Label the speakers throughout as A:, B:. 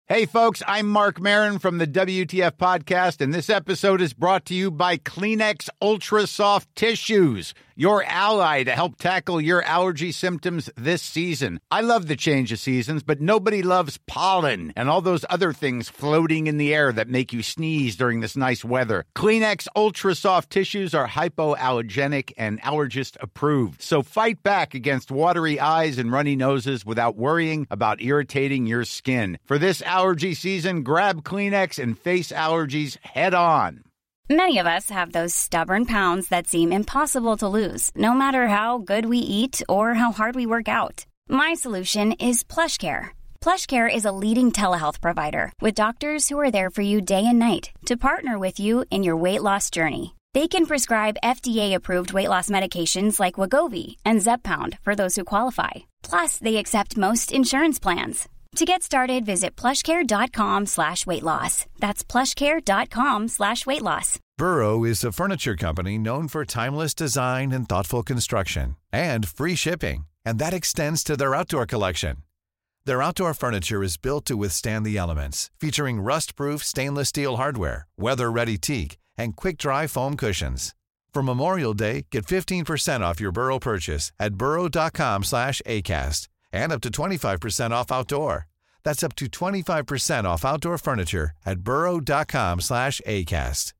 A: Hey folks, I'm Mark Maron from the WTF podcast, and this episode is brought to you by Kleenex Ultra Soft Tissues, your ally to help tackle your allergy symptoms this season. I love the change of seasons, but nobody loves pollen and all those other things floating in the air that make you sneeze during this nice weather. Kleenex Ultra Soft Tissues are hypoallergenic and allergist approved, so fight back against watery eyes and runny noses without worrying about irritating your skin. For this allergy season, grab Kleenex and face allergies head on.
B: Many of us have those stubborn pounds that seem impossible to lose, no matter how good we eat or how hard we work out. My solution is PlushCare. PlushCare is a leading telehealth provider with doctors who are there for you day and night to partner with you in your weight loss journey. They can prescribe FDA-approved weight loss medications like Wegovy and Zepbound for those who qualify. Plus, they accept most insurance plans. To get started, visit plushcare.com/weightloss. That's plushcare.com/weightloss.
C: Burrow is a furniture company known for timeless design and thoughtful construction, and free shipping, and that extends to their outdoor collection. Their outdoor furniture is built to withstand the elements, featuring rust-proof stainless steel hardware, weather-ready teak, and quick-dry foam cushions. For Memorial Day, get 15% off your Burrow purchase at burrow.com/acast. And up to 25% off outdoor. That's up to 25% off outdoor furniture at burrow.com/acast.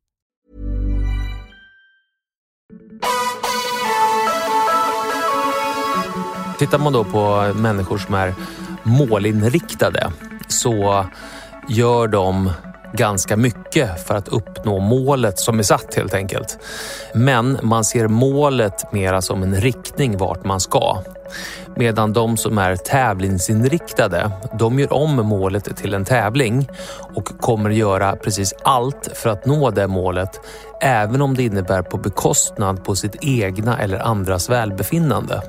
D: Tittar man då på människor som är målinriktade så gör de ganska mycket för att uppnå målet som är satt helt enkelt. Men man ser målet mera som en riktning vart man ska. Medan de som är tävlingsinriktade, de gör om målet till en tävling och kommer göra precis allt för att nå det målet, även om det innebär på bekostnad på sitt egna eller andras välbefinnande.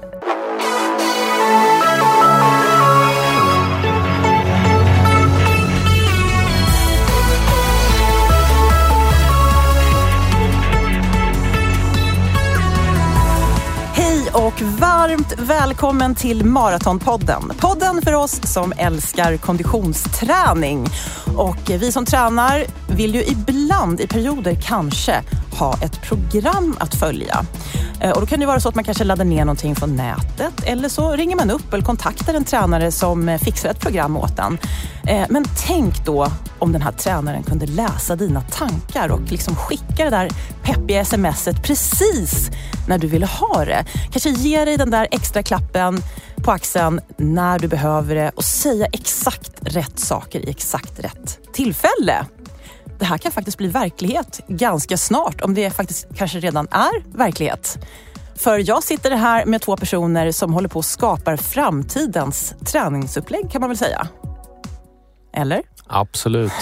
E: Och varmt välkommen till Maratonpodden. Podden för oss som älskar konditionsträning. Och vi som tränar vill ju ibland i perioder kanske ha ett program att följa. Och då kan det vara så att man kanske laddar ner någonting från nätet. Eller så ringer man upp eller kontaktar en tränare som fixar ett program åt en. Men tänk då om den här tränaren kunde läsa dina tankar och liksom skicka det där peppiga smset precis när du ville ha det. Kanske ge dig den där extra klappen på axeln när du behöver det och säga exakt rätt saker i exakt rätt tillfälle. Det här kan faktiskt bli verklighet ganska snart, om det faktiskt kanske redan är verklighet. För jag sitter här med 2 personer som håller på att skapa framtidens träningsupplägg, kan man väl säga. Eller?
D: Absolut.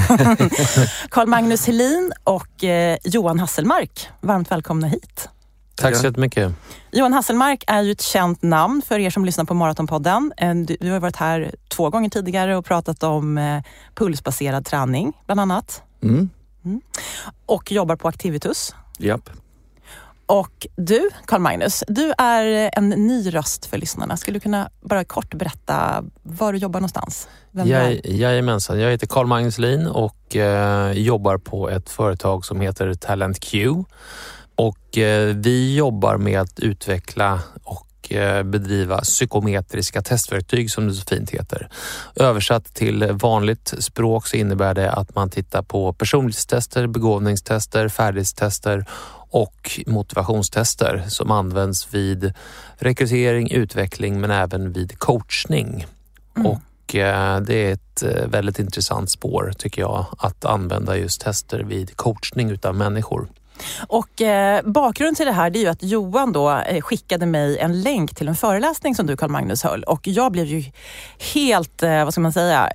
E: Carl Magnus Helin och Johan Hasselmark. Varmt välkomna hit.
D: Tack så jättemycket.
E: Johan Hasselmark är ju ett känt namn för er som lyssnar på Maratonpodden. Du har varit här 2 gånger tidigare och pratat om pulsbaserad träning, bland annat. Mm. Och jobbar på Activitus.
F: Japp.
E: Och du, Carl Magnus, du är en ny röst för lyssnarna. Skulle du kunna bara kort berätta var du jobbar någonstans?
D: Jajamensan, jag heter Carl Magnus Helin och jobbar på ett företag som heter Talent Q. Och vi jobbar med att utveckla och bedriva psykometriska testverktyg, som det så fint heter. Översatt till vanligt språk så innebär det att man tittar på personlighetstester, begåvningstester, färdighetstester och motivationstester som används vid rekrytering, utveckling men även vid coachning. Och det är ett väldigt intressant spår, tycker jag, att använda just tester vid coachning utav människor.
E: Och bakgrunden till det här, det är ju att Johan då skickade mig en länk till en föreläsning som du, Carl Magnus, höll. Och jag blev ju helt, vad ska man säga,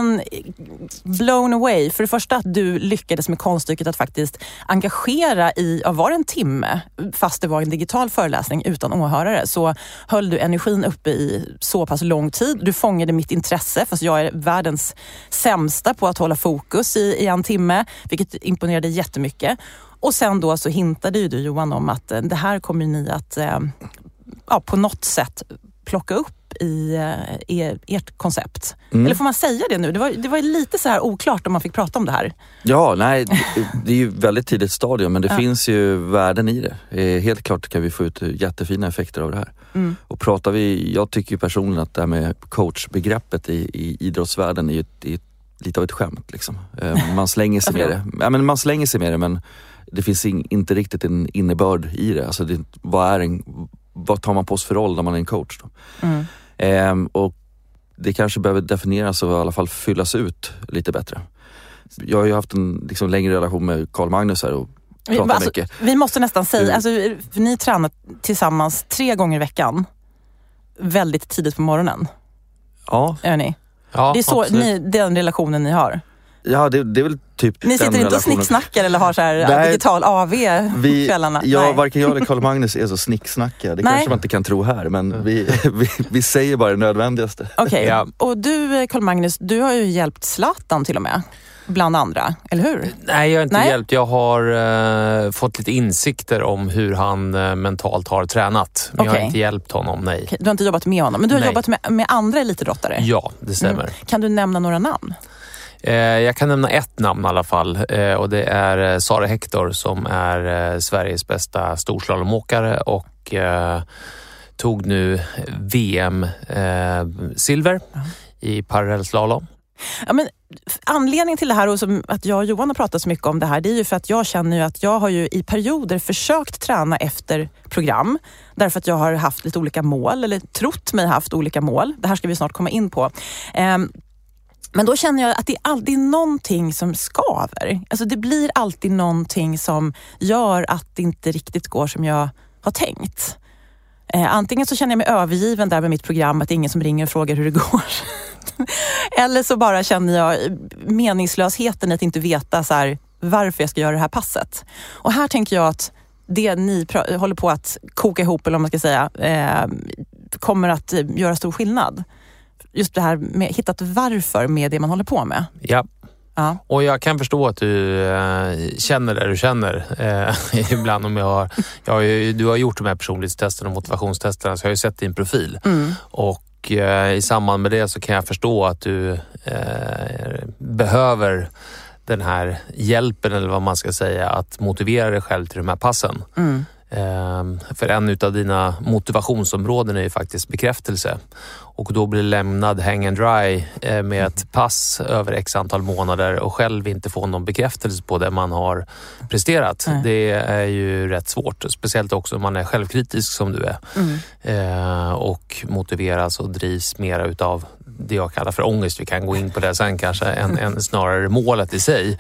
E: blown away. För det första att du lyckades med konststycket att faktiskt engagera i, var en timme, fast det var en digital föreläsning utan åhörare, så höll du energin uppe i så pass lång tid. Du fångade mitt intresse, fast jag är världens sämsta på att hålla fokus i en timme, vilket imponerade jättemycket. Och sen då så hintade ju du, Johan, om att det här kommer ni att på något sätt plocka upp i ert koncept. Eller får man säga det nu? Det var lite så här oklart om man fick prata om det här.
F: Ja, nej, det är ju väldigt tidigt stadium, men det finns ju värden i det. Helt klart kan vi få ut jättefina effekter av det här. Och pratar jag tycker ju personligen att det här med coachbegreppet i idrottsvärlden är ju lite av ett skämt liksom. Man slänger sig med det. Ja, men man slänger sig med det, men det finns inte riktigt en innebörd i det. Alltså vad tar man på sig för roll när man är en coach då? Och det kanske behöver definieras och i alla fall fyllas ut lite bättre. Jag har ju haft en liksom längre relation med Carl Magnus här och pratar mycket.
E: Vi måste nästan säga, för ni tränar tillsammans 3 gånger i veckan. Väldigt tidigt på morgonen.
F: Ja.
E: Är ni?
D: Ja,
E: det är så den relationen ni har.
F: Ja, det är väl typ
E: ni sitter inte och snicksnackar eller har så här digital AV på kvällarna?
F: Varken jag eller Carl Magnus är så snicksnackar. Det kanske man inte kan tro här, men vi säger bara det nödvändigaste.
E: Okej. Och du, Carl Magnus, du har ju hjälpt Zlatan till och med. Bland andra, eller hur?
D: Nej, jag har inte hjälpt. Jag har fått lite insikter om hur han mentalt har tränat. Men jag har inte hjälpt honom, nej.
E: Okay. Du har inte jobbat med honom, men du har jobbat med andra elitidrottare?
D: Ja, det stämmer.
E: Kan du nämna några namn?
D: Jag kan nämna ett namn i alla fall, och det är Sara Hector som är Sveriges bästa storslalomåkare och tog nu VM-silver i parallellslalom.
E: Ja, men anledningen till det här och som att jag och Johan har pratat så mycket om det här, det är ju för att jag känner ju att jag har ju i perioder försökt träna efter program därför att jag har haft lite olika mål eller trott mig haft olika mål. Det här ska vi snart komma in på. Men då känner jag att det är alltid någonting som skaver. Alltså det blir alltid någonting som gör att det inte riktigt går som jag har tänkt. Antingen så känner jag mig övergiven där med mitt program, att det är ingen som ringer och frågar hur det går. Eller så bara känner jag meningslösheten att inte veta så här, varför jag ska göra det här passet. Och här tänker jag att det ni håller på att koka ihop, eller om man ska säga, kommer att göra stor skillnad. Just det här med hittat varför med det man håller på med.
D: Ja. Och jag kan förstå att du känner det du känner ibland. Om du har gjort de här personlighetstesterna och motivationstesterna, så jag har ju sett din profil. Och i samband med det så kan jag förstå att du behöver den här hjälpen, eller vad man ska säga, att motivera dig själv till de här passen. För en utav dina motivationsområden är ju faktiskt bekräftelse. Och då blir lämnad hang and dry med ett pass över x antal månader och själv inte få någon bekräftelse på det man har presterat. Det är ju rätt svårt, speciellt också om man är självkritisk som du är. Och motiveras och drivs mera utav det jag kallar för ångest. Vi kan gå in på det sen kanske, än snarare målet i sig.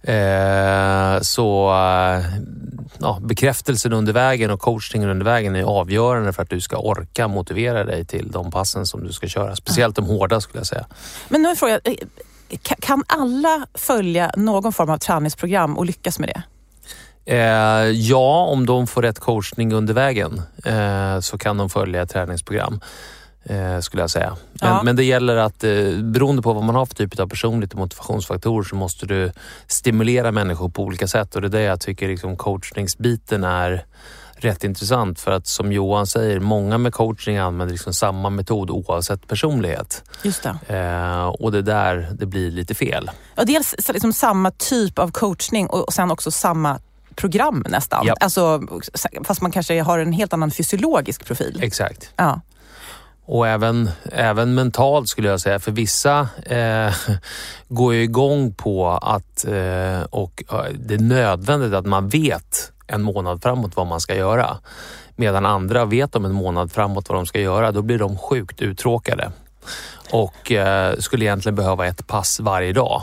D: Bekräftelsen under vägen och coachningen under vägen är avgörande för att du ska orka motivera dig till de passen som du ska köra. Speciellt de hårda, skulle jag säga. Men nu frågar jag,
E: kan alla följa någon form av träningsprogram och lyckas med det?
D: Ja, om de får rätt coachning under vägen så kan de följa ett träningsprogram. Skulle jag säga. Men det gäller att beroende på vad man har för typ av personligt motivationsfaktorer, så måste du stimulera människor på olika sätt, och det är det jag tycker liksom coachningsbiten är rätt intressant, för att som Johan säger, många med coaching använder liksom samma metod oavsett personlighet.
E: Just det.
D: Och det är där det blir lite fel.
E: Ja, dels liksom samma typ av coachning och sen också samma program nästan. Yep. Alltså, fast man kanske har en helt annan fysiologisk profil.
D: Exakt.
E: Ja.
D: Och även mentalt skulle jag säga, för vissa går ju igång på att och det är nödvändigt att man vet en månad framåt vad man ska göra. Medan andra vet om en månad framåt vad de ska göra, då blir de sjukt uttråkade. Och skulle egentligen behöva ett pass varje dag.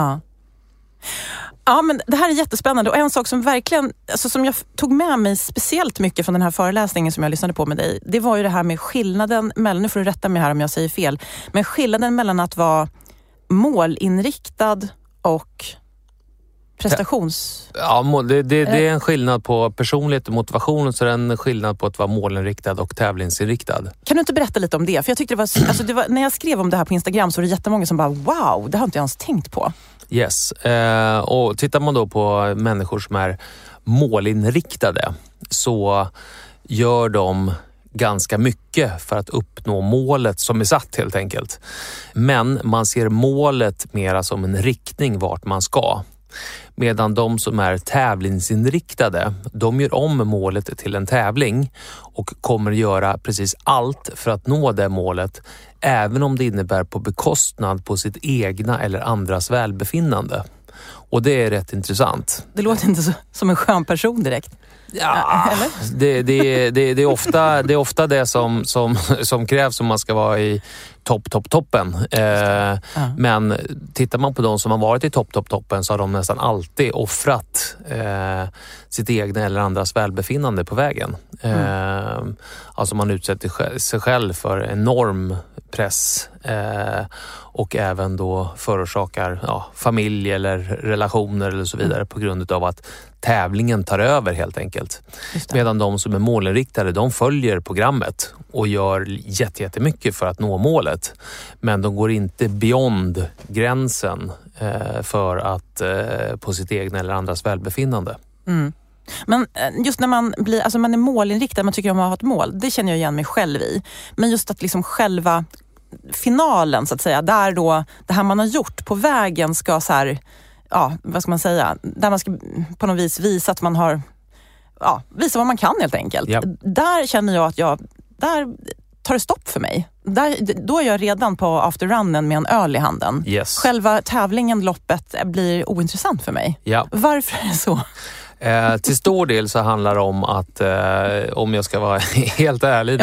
E: Ja, men det här är jättespännande, och en sak som verkligen, alltså som jag tog med mig speciellt mycket från den här föreläsningen som jag lyssnade på med dig, det var ju det här med skillnaden mellan, nu får du rätta mig här om jag säger fel, men skillnaden mellan att vara målinriktad och prestations...
D: Ja, det är en skillnad på personlighet och motivation, och så är det en skillnad på att vara målinriktad och tävlingsinriktad. Kan du
E: inte berätta lite om det? För jag tyckte det var när jag skrev om det här på Instagram, så var det jättemånga som bara, wow, det har inte jag ens tänkt på.
D: Yes, och tittar man då på människor som är målinriktade, så gör de ganska mycket för att uppnå målet som är satt helt enkelt. Men man ser målet mera som en riktning vart man ska. Medan de som är tävlingsinriktade, de gör om målet till en tävling och kommer göra precis allt för att nå det målet, även om det innebär på bekostnad på sitt egna eller andras välbefinnande. Och det är rätt intressant.
E: Det låter inte som en skön person direkt.
D: Ja, det är ofta det som krävs om man ska vara i toppen. Men tittar man på de som har varit i toppen så har de nästan alltid offrat sitt egna eller andras välbefinnande på vägen. Alltså man utsätter sig själv för enorm press och även då förorsakar familj eller relationer eller så vidare på grund av att tävlingen tar över helt enkelt. Medan de som är målinriktade, de följer programmet och gör jättemycket för att nå målet. Men de går inte beyond gränsen för att på sitt egna eller andras välbefinnande.
E: Mm. Men just när man blir, alltså man är målinriktad, man tycker om att ha ett mål, det känner jag igen mig själv i. Men just att liksom själva finalen så att säga, där då det här man har gjort på vägen ska så här, vad ska man säga, där man ska på något vis visa att man har, visa vad man kan helt enkelt. Yep. Där känner jag att där tar det stopp för mig. Då är jag redan på afterrunnen med en öl i handen.
D: Yes.
E: Själva tävlingen, loppet blir ointressant för mig.
D: Yep.
E: Varför är det så?
D: Till stor del så handlar det om att, om jag ska vara helt ärlig,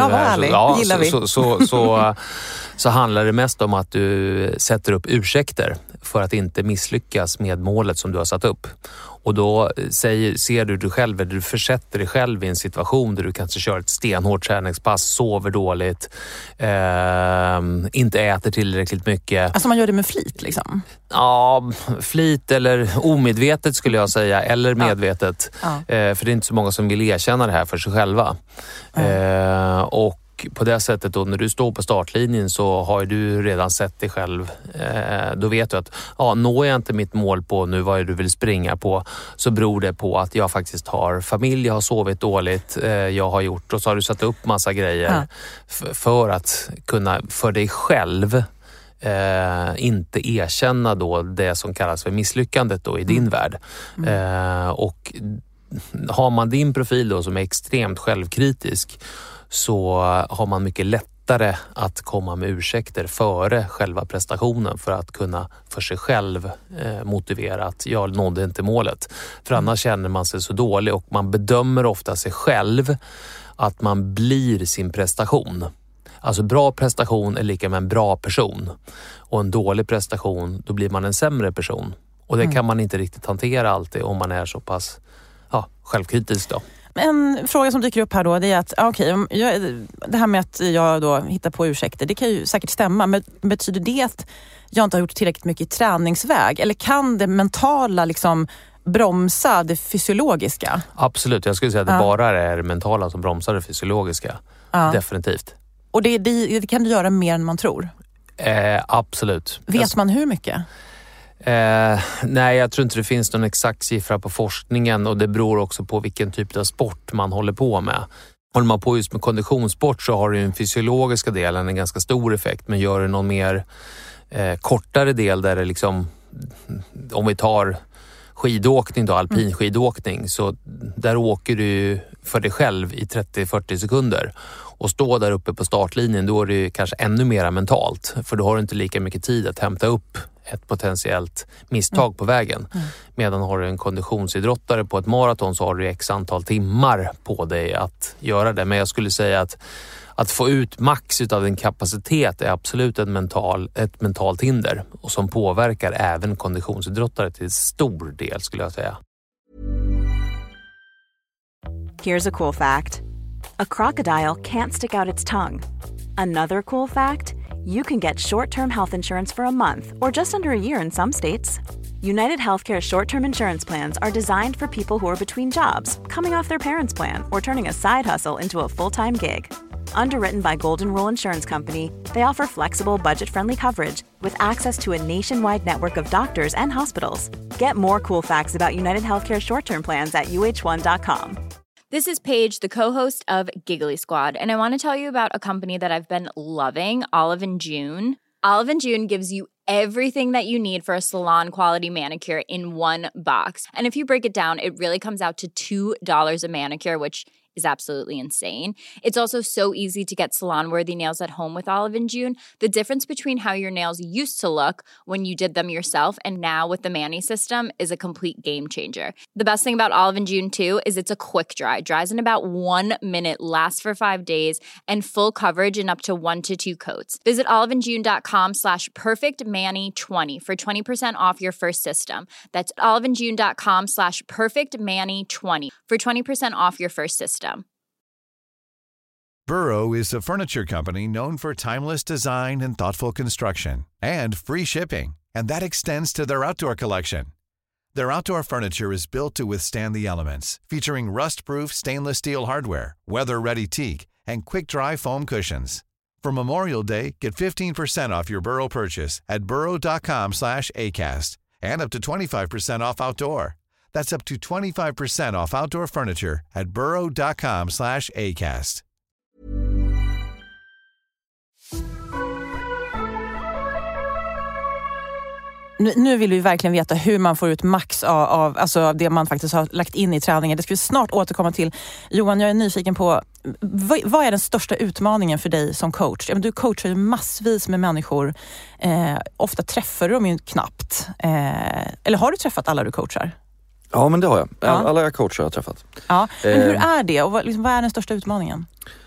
D: så handlar det mest om att du sätter upp ursäkter för att inte misslyckas med målet som du har satt upp. Och då ser du själv, du försätter dig själv i en situation där du kanske kör ett stenhårt träningspass, sover dåligt, inte äter tillräckligt mycket.
E: Alltså man gör det med flit liksom?
D: Ja, flit eller omedvetet skulle jag säga, eller medvetet. För det är inte så många som vill erkänna det här för sig själva. Och på det sättet då, när du står på startlinjen så har du redan sett dig själv. Då vet du att når jag inte mitt mål på nu vad du vill springa på, så beror det på att jag faktiskt har familj, jag har sovit dåligt, jag har gjort, och så har du satt upp massa grejer för att kunna för dig själv inte erkänna då det som kallas för misslyckandet då i din värld. Och har man din profil då som är extremt självkritisk, så har man mycket lättare att komma med ursäkter före själva prestationen för att kunna för sig själv motivera att jag nådde inte målet. För annars känner man sig så dålig och man bedömer ofta sig själv att man blir sin prestation. Alltså bra prestation är lika med en bra person, och en dålig prestation, då blir man en sämre person. Och det kan man inte riktigt hantera alltid om man är så pass självkritisk då.
E: En fråga som dyker upp här då, det är att det här med att jag då hittar på ursäkter, det kan ju säkert stämma, men betyder det att jag inte har gjort tillräckligt mycket i träningsväg? Eller kan det mentala liksom bromsa det fysiologiska?
D: Absolut, jag skulle säga att det bara är det mentala som bromsar det fysiologiska. Definitivt.
E: Och det kan du göra mer än man tror?
D: Absolut.
E: Vet man hur mycket?
D: Nej, jag tror inte det finns någon exakt siffra på forskningen, och det beror också på vilken typ av sport man håller på med. Håller man på just med konditionssport så har du den fysiologiska delen en ganska stor effekt, men gör du någon mer kortare del där det liksom, om vi tar skidåkning då, alpin skidåkning, så där åker du för dig själv i 30-40 sekunder. Och stå där uppe på startlinjen, då är det kanske ännu mer mentalt. För då har du inte lika mycket tid att hämta upp ett potentiellt misstag på vägen. Medan har du en konditionsidrottare på ett maraton, så har du x antal timmar på dig att göra det. Men jag skulle säga att få ut max av din kapacitet är absolut ett mentalt hinder. Och som påverkar även konditionsidrottare till stor del, skulle jag säga.
G: Here's a cool fact. A crocodile can't stick out its tongue. Another cool fact, you can get short-term health insurance for a month or just under a year in some states. United Healthcare short-term insurance plans are designed for people who are between jobs, coming off their parents' plan, or turning a side hustle into a full-time gig. Underwritten by Golden Rule Insurance Company, they offer flexible, budget-friendly coverage with access to a nationwide network of doctors and hospitals. Get more cool facts about United Healthcare short-term plans at uh1.com.
H: This is Paige, the co-host of Giggly Squad, and I want to tell you about a company that I've been loving, Olive & June. Olive & June gives you everything that you need for a salon-quality manicure in one box. And if you break it down, it really comes out to $2 a manicure, which is absolutely insane. It's also so easy to get salon-worthy nails at home with Olive & June. The difference between how your nails used to look when you did them yourself and now with the Mani system is a complete game changer. The best thing about Olive & June too is it's a quick dry. Dries in about 1 minute, lasts for 5 days, and full coverage in up to 1 to 2 coats. Visit oliveandjune.com/perfectmani20 for 20% off your first system. That's oliveandjune.com/perfectmani20 for 20% off your first system.
C: Burrow is a furniture company known for timeless design and thoughtful construction, and free shipping, and that extends to their outdoor collection. Their outdoor furniture is built to withstand the elements, featuring rust-proof stainless steel hardware, weather-ready teak, and quick-dry foam cushions. For Memorial Day, get 15% off your Burrow purchase at burrow.com/acast, and up to 25% off outdoor. That's up to 25% off outdoor furniture at burrow.com/acast.
E: Nu vill vi verkligen veta hur man får ut max av det man faktiskt har lagt in i träningen. Det ska vi snart återkomma till. Johan, jag är nyfiken på, vad är den största utmaningen för dig som coach? Du coachar ju massvis med människor. Ofta träffar du dem ju knappt. Eller har du träffat alla du coachar?
F: Ja, men det har jag.
E: Ja.
F: Alla jag coachar har jag träffat.
E: Ja, men hur är det? Och vad är den största utmaningen?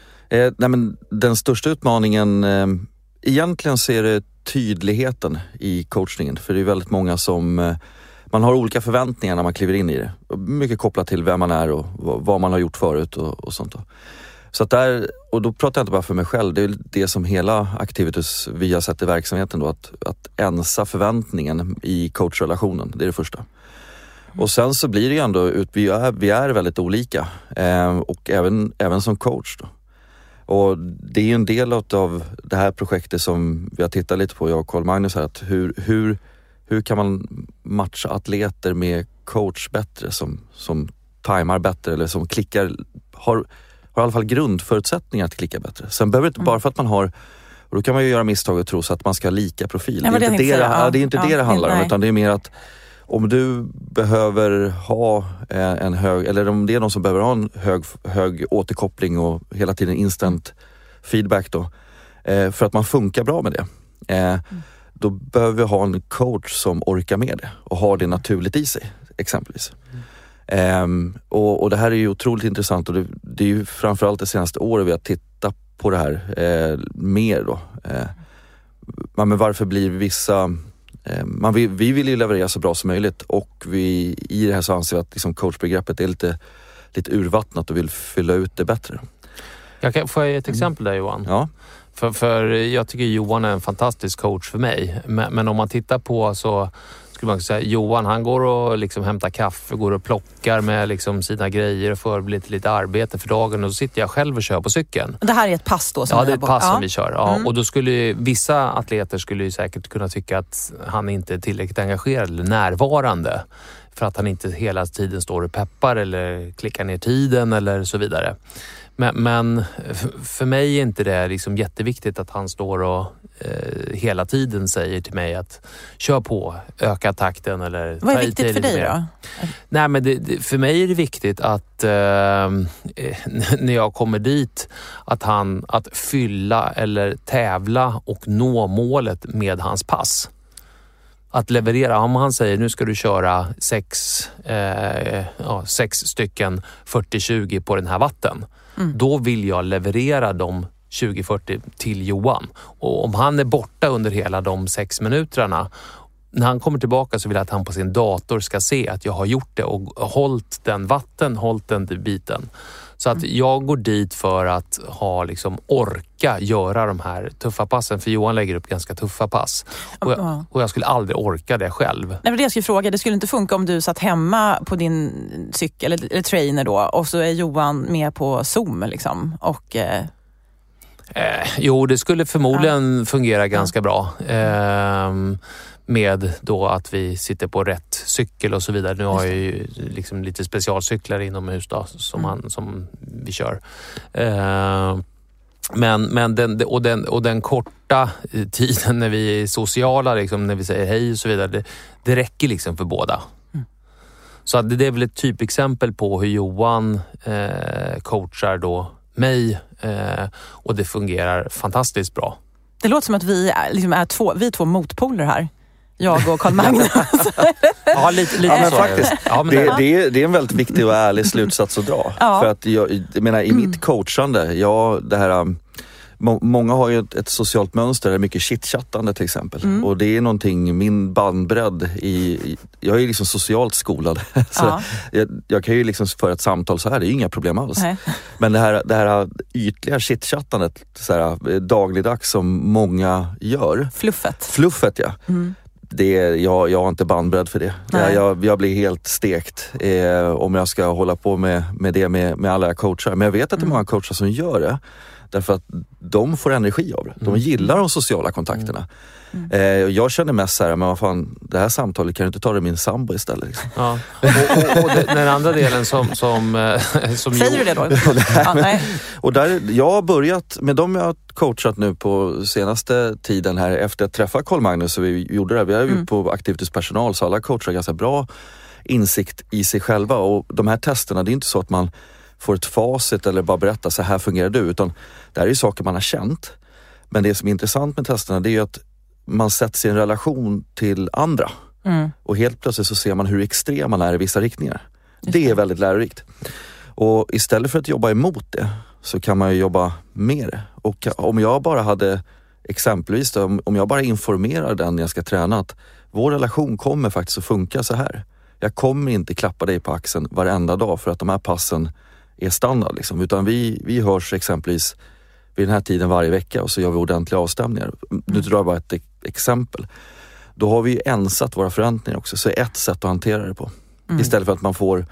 F: Den största utmaningen, egentligen så är det tydligheten i coachningen. För det är väldigt många som, man har olika förväntningar när man kliver in i det. Mycket kopplat till vem man är och vad man har gjort förut och sånt. Så att och då pratar jag inte bara för mig själv, det är det som hela Activitus vi har sett i verksamheten då, att ensa förväntningen i coachrelationen, det är det första. Och sen så blir det ju ändå, vi är väldigt olika, och även som coach då. Och det är ju en del av det här projektet som vi har tittat lite på, jag och Carl Magnus här, att hur kan man matcha atleter med coach bättre, som tajmar bättre eller som klickar, har i alla fall grundförutsättningar att klicka bättre. Sen behöver det inte bara för att man har, och då kan man ju göra misstag och tro så att man ska ha lika profil.
E: Nej,
F: det är inte det handlar om, utan det är mer att om du behöver ha en hög, eller om det är någon som behöver ha en hög återkoppling och hela tiden instant feedback då, för att man funkar bra med det, då behöver vi ha en coach som orkar med det och har det naturligt i sig, exempelvis. Och det här är ju otroligt intressant, och det är ju framförallt det senaste året vi har tittat på det här mer då. Men varför blir vissa... vi vill ju leverera så bra som möjligt, och i det här så anser vi att liksom coachbegreppet är lite urvattnat och vill fylla ut det bättre.
D: Får jag ett exempel där, Johan?
F: Ja.
D: För jag tycker Johan är en fantastisk coach för mig. Men om man tittar på, så skulle man säga, Johan, han går och liksom hämtar kaffe, går och plockar med liksom sina grejer och förbereder lite arbete för dagen, och så sitter jag själv och kör på cykeln.
E: Det här är ett pass då?
D: Ja, det är ett pass som vi kör. Ja. Och då skulle vissa atleter skulle ju säkert kunna tycka att han inte är tillräckligt engagerad eller närvarande, för att han inte hela tiden står och peppar eller klickar ner tiden eller så vidare. Men för mig är inte det liksom jätteviktigt att han står och hela tiden säger till mig att kör på, öka takten eller...
E: Vad är viktigt för dig då?
D: Nej, men för mig är det viktigt att när jag kommer dit att fylla eller tävla och nå målet med hans pass. Att leverera, om han säger nu ska du köra 6 stycken 40-20 på den här vatten. Då vill jag leverera de 20-40 till Johan. Och om han är borta under hela de 6 minuterna, när han kommer tillbaka så vill jag att han på sin dator ska se att jag har gjort det och hållit den biten. Så att jag går dit för att orka göra de här tuffa passen. För Johan lägger upp ganska tuffa pass. Och jag skulle aldrig orka det själv. Nej,
E: men det jag skulle fråga, det skulle inte funka om du satt hemma på din cykel eller trainer då, och så är Johan med på Zoom liksom. Och...
D: Jo, det skulle förmodligen fungera ganska bra. med då att vi sitter på rätt cykel och så vidare. Nu har jag ju liksom lite specialcyklar inomhus då, som vi kör. Men den korta tiden när vi är sociala, liksom, när vi säger hej och så vidare, det räcker liksom för båda. Så att det är väl ett typexempel på hur Johan coachar då mig och det fungerar fantastiskt bra.
E: Det låter som att vi är två motpoler här. Jag och Carl Magnus.
D: Ja, lite
F: men
D: så.
F: Faktiskt.
D: Ja, men
F: det är en väldigt viktig och ärlig slutsats att dra.
E: Ja.
F: För att jag menar, i mitt coachande, det här... Många har ju ett socialt mönster, mycket chitchattande till exempel. Och det är någonting, min bandbredd jag är ju liksom socialt skolad. Så jag kan ju liksom föra ett samtal så här, det är ju inga problem alls. Nej. Men det här ytliga chitchattandet så här, dagligdags som många gör. Fluffet, ja. Jag har inte bandbredd för det. Jag blir helt stekt om jag ska hålla på med det med alla coachar. Men jag vet att det är många coachar som gör det. Därför att de får energi av det. De gillar de sociala kontakterna. Jag känner mest så här, men vad fan, det här samtalet kan du inte ta det min sambo istället. Liksom.
D: Ja. Och den andra delen som
E: säger du det då? Nej.
F: Och där, jag har börjat, med dem jag har coachat nu på senaste tiden här, efter att träffa Carl Magnus, så vi gjorde det. Vi har ju på Activities-personal, så alla coachar ganska bra insikt i sig själva. Och de här testerna, det är inte så att man får ett facit eller bara berätta så här fungerar du, utan det här är ju saker man har känt. Men det som är intressant med testerna, det är ju att man sätts i en relation till andra. Och helt plötsligt så ser man hur extrem man är i vissa riktningar. Det är väldigt lärorikt. Och istället för att jobba emot det så kan man ju jobba med det. Och om jag bara hade, exempelvis då, om jag bara informerar den jag ska träna att vår relation kommer faktiskt att funka så här. Jag kommer inte klappa dig på axeln varenda dag för att de här passen är standard liksom. Utan vi hörs exempelvis vid den här tiden varje vecka och så gör vi ordentliga avstämningar. Nu drar jag bara ett exempel. Då har vi ensat våra förväntningar också. Så ett sätt att hantera det på. Istället för att man får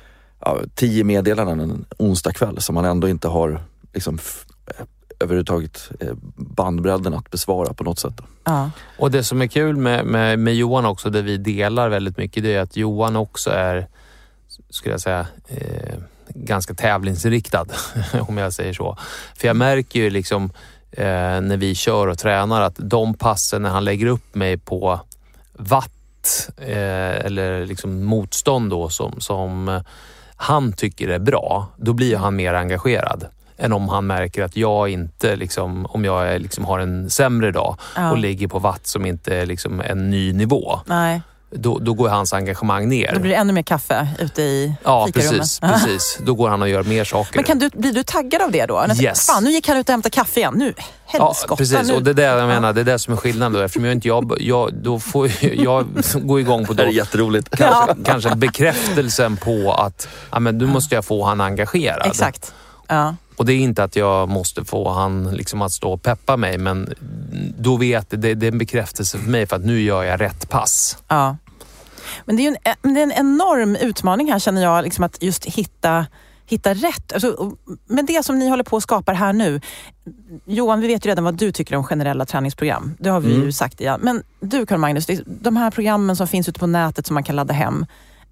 F: 10 meddelanden en onsdag kväll som man ändå inte har liksom, överhuvudtaget bandbredden att besvara på något sätt.
E: Ja.
D: Och det som är kul med Johan också, det vi delar väldigt mycket, det är att Johan också är, skulle jag säga, ganska tävlingsinriktad, om jag säger så. För jag märker ju liksom när vi kör och tränar att de passen när han lägger upp mig på watt eller liksom motstånd då som han tycker är bra, då blir han mer engagerad än om han märker att jag inte liksom, om jag liksom har en sämre dag och ligger på watt som inte är liksom en ny nivå.
E: Nej.
D: Då går hans engagemang ner.
E: Då blir det ännu mer kaffe ute i fikarummet.
D: Precis. Då går han och gör mer saker.
E: Men blir du taggad av det då?
D: Yes.
E: Fan, nu gick han ut och hämtade kaffe igen. Nu, helskotta.
D: Ja, precis. Och det är det jag menar. Det är det som är skillnaden då. Eftersom då får jag gå igång på
F: det. Det är jätteroligt.
D: Kanske bekräftelsen på att nu måste jag få han engagerad.
E: Exakt. Ja.
D: Och det är inte att jag måste få han liksom att stå och peppa mig, men då vet det är en bekräftelse för mig för att nu gör jag rätt pass.
E: Ja. Men det är en enorm utmaning här, känner jag, liksom att just hitta rätt. Alltså, men det som ni håller på att skapa här nu, Johan, vi vet ju redan vad du tycker om generella träningsprogram. Det har vi ju sagt igen. Men du, Carl Magnus, de här programmen som finns ute på nätet som man kan ladda hem,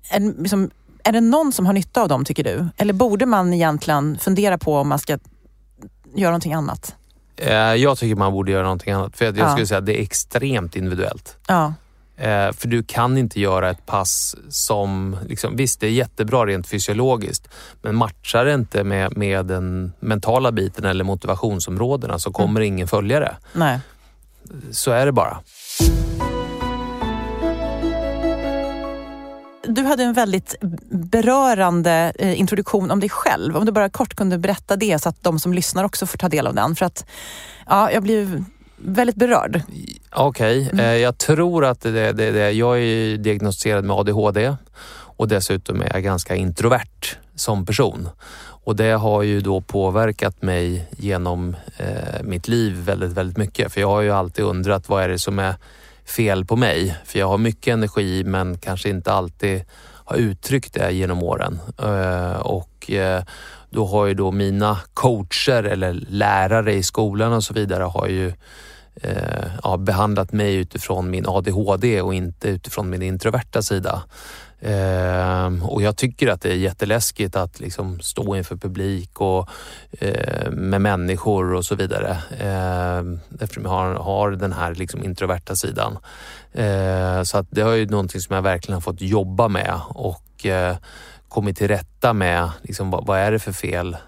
E: är det någon som har nytta av dem, tycker du? Eller borde man egentligen fundera på om man ska göra någonting annat?
D: Jag tycker man borde göra någonting annat. För jag skulle säga att det är extremt individuellt.
E: Ja.
D: För du kan inte göra ett pass som, liksom, visst det är jättebra rent fysiologiskt, men matchar det inte med den mentala biten eller motivationsområdena så kommer ingen följa det.
E: Nej.
D: Så är det bara.
E: Du hade en väldigt berörande introduktion om dig själv. Om du bara kort kunde berätta det så att de som lyssnar också får ta del av den. För att jag blev väldigt berörd.
D: Okej. Jag tror att jag är diagnostiserad med ADHD och dessutom är jag ganska introvert som person. Och det har ju då påverkat mig genom mitt liv väldigt, väldigt mycket. För jag har ju alltid undrat vad är det som är fel på mig. För jag har mycket energi men kanske inte alltid har uttryckt det genom åren. Och då har ju då mina coacher eller lärare i skolan och så vidare har ju behandlat mig utifrån min ADHD och inte utifrån min introverta sida. Och jag tycker att det är jätteläskigt att liksom stå inför publik och med människor och så vidare, eftersom jag har den här liksom introverta sidan. Så att det är ju någonting som jag verkligen har fått jobba med och kommit till rätta med liksom, vad är det för fel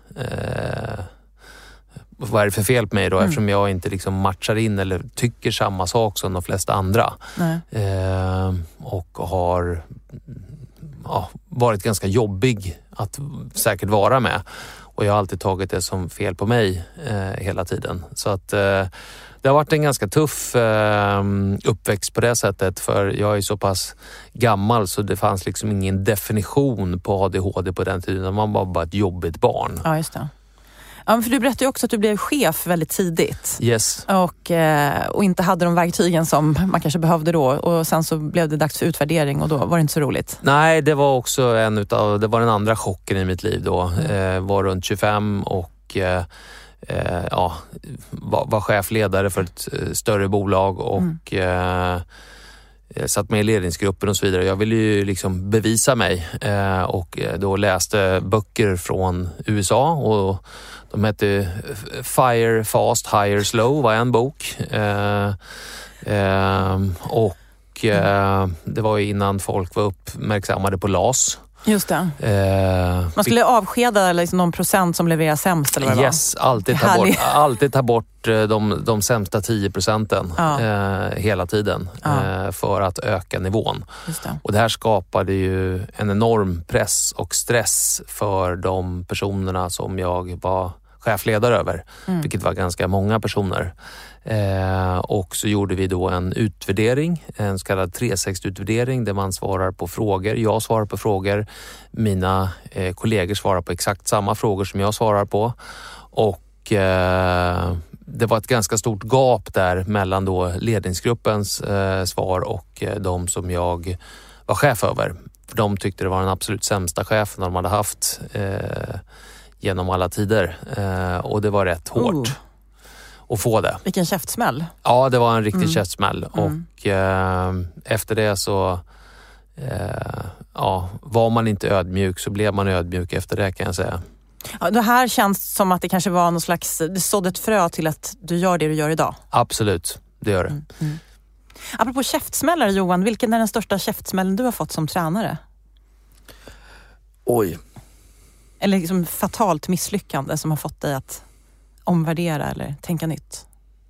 D: vad är det för fel på mig då, eftersom jag inte liksom matchar in eller tycker samma sak som de flesta andra. Och har varit ganska jobbig att säkert vara med. Och jag har alltid tagit det som fel på mig hela tiden. Så att det har varit en ganska tuff uppväxt på det sättet, för jag är så pass gammal så det fanns liksom ingen definition på ADHD på den tiden. Man var bara ett jobbigt barn.
E: Ja, just det. Ja, för du berättade ju också att du blev chef väldigt tidigt.
D: Yes.
E: Och inte hade de verktygen som man kanske behövde då. Och sen så blev det dags för utvärdering och då var det inte så roligt.
D: Nej, det var också det var den andra chocken i mitt liv då. Var runt 25 och var chefledare för ett större bolag och satt med i ledningsgruppen och så vidare. Jag ville ju liksom bevisa mig och då läste böcker från USA och de hette Fire Fast, Hire Slow var en bok. Det var ju innan folk var uppmärksammade på LAS.
E: Just det. Man skulle avskeda liksom någon procent som levererar sämst eller vad det
D: var? Alltid ta bort de sämsta 10% hela tiden för att öka nivån.
E: Just det.
D: Och det här skapade ju en enorm press och stress för de personerna som jag var chefledare över, vilket var ganska många personer. Och så gjorde vi då en utvärdering, en så kallad 360-utvärdering där man svarar på frågor. Jag svarar på frågor, mina kollegor svarar på exakt samma frågor som jag svarar på. Och det var ett ganska stort gap där mellan då ledningsgruppens svar och de som jag var chef över. För de tyckte det var den absolut sämsta chefen de hade haft genom alla tider. Och det var rätt hårt att få det.
E: Vilken käftsmäll.
D: Ja, det var en riktig käftsmäll. Och efter det så var man inte ödmjuk så blev man ödmjuk efter det, kan jag säga.
E: Ja, det här känns som att det kanske var någon slags, det sådde ett frö till att du gör det du gör idag.
D: Absolut, det gör det.
E: Apropå käftsmällar, Johan, vilken är den största käftsmällen du har fått som tränare?
F: Oj.
E: Eller liksom fatalt misslyckande som har fått dig att omvärdera eller tänka nytt?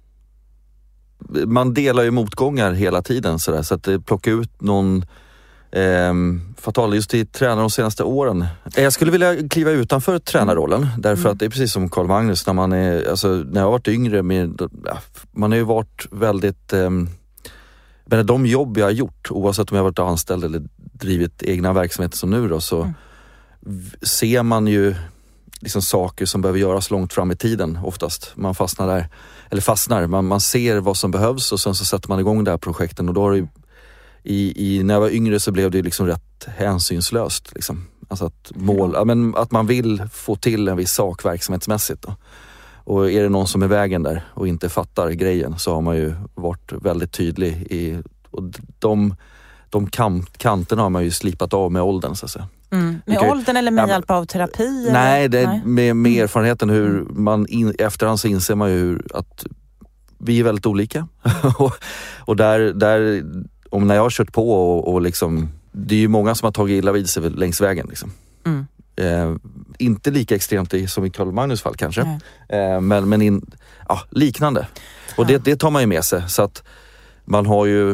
F: Man delar ju motgångar hela tiden så att det plockar ut någon fatal just i tränare de senaste åren. Jag skulle vilja kliva utanför tränarrollen därför att det är precis som Carl Magnus när man är, alltså när jag har varit yngre man har ju varit väldigt men de jobb jag har gjort, oavsett om jag har varit anställd eller drivit egna verksamheter som nu då, så ser man ju liksom saker som behöver göras långt fram i tiden oftast. Man fastnar där, eller fastnar, man ser vad som behövs och sen så sätter man igång det här projekten och då har det när jag var yngre så blev det liksom rätt hänsynslöst liksom. Alltså att man vill få till en viss sak verksamhetsmässigt då. Och är det någon som är vägen där och inte fattar grejen så har man ju varit väldigt tydlig i, och de kanterna har man ju slipat av med åldern så att säga.
E: Med åldern eller med hjälp av terapi?
F: Nej, med erfarenheten hur man efterhand så inser man ju att vi är väldigt olika. och där om när jag har kört på och liksom, det är ju många som har tagit illa vid sig längs vägen liksom. Inte lika extremt som i Carl Magnus fall kanske. Men liknande. Och det tar man ju med sig så att man har ju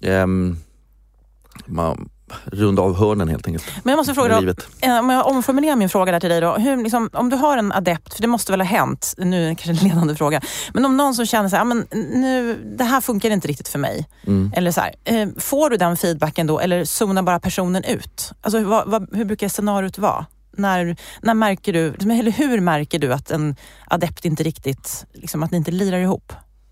F: man runda av hörnen helt enkelt.
E: Men jag måste fråga om jag omformulerar min fråga där till dig då. Hur, liksom, om du har en adept, för det måste väl ha hänt, nu är det kanske en ledande fråga, men om någon som känner så här, men nu, det här funkar inte riktigt för mig. Eller så här, får du den feedbacken då eller zonar bara personen ut? Alltså hur brukar scenariot vara? När märker du, eller hur märker du att en adept inte riktigt, liksom att ni inte lirar ihop?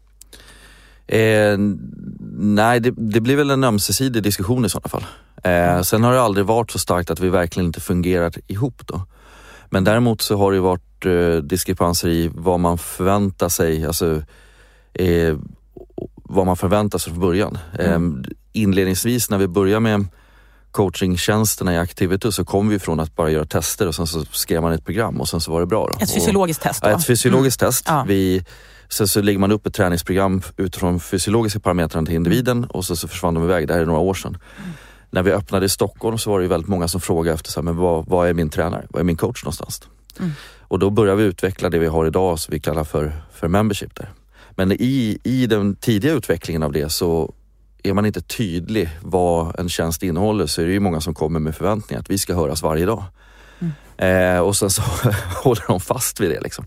F: Nej, det blir väl en ömsesidig diskussion i sådana fall. Sen har det aldrig varit så starkt att vi verkligen inte fungerar ihop då. Men däremot så har det varit diskrepanser i vad man förväntar sig. Alltså, vad man förväntar sig från början. Inledningsvis när vi börjar med coachingtjänsterna i Activity så kom vi från att bara göra tester och sen så skrev man ett program och sen så var det bra. Då.
E: Ett fysiologiskt test då?
F: Ja, ett fysiologiskt test. Ja. Sen så lägger man upp ett träningsprogram utifrån fysiologiska parametrar till individen och så försvann de iväg. Det här är några år sedan. När vi öppnade i Stockholm så var det ju väldigt många som frågade efter så här, men vad är min tränare? Vad är min coach någonstans? Och då börjar vi utveckla det vi har idag som vi kallar för membership där. Men i den tidiga utvecklingen av det så är man inte tydlig vad en tjänst innehåller så är det ju många som kommer med förväntningar att vi ska höras varje dag. Och sen så håller de fast vid det liksom.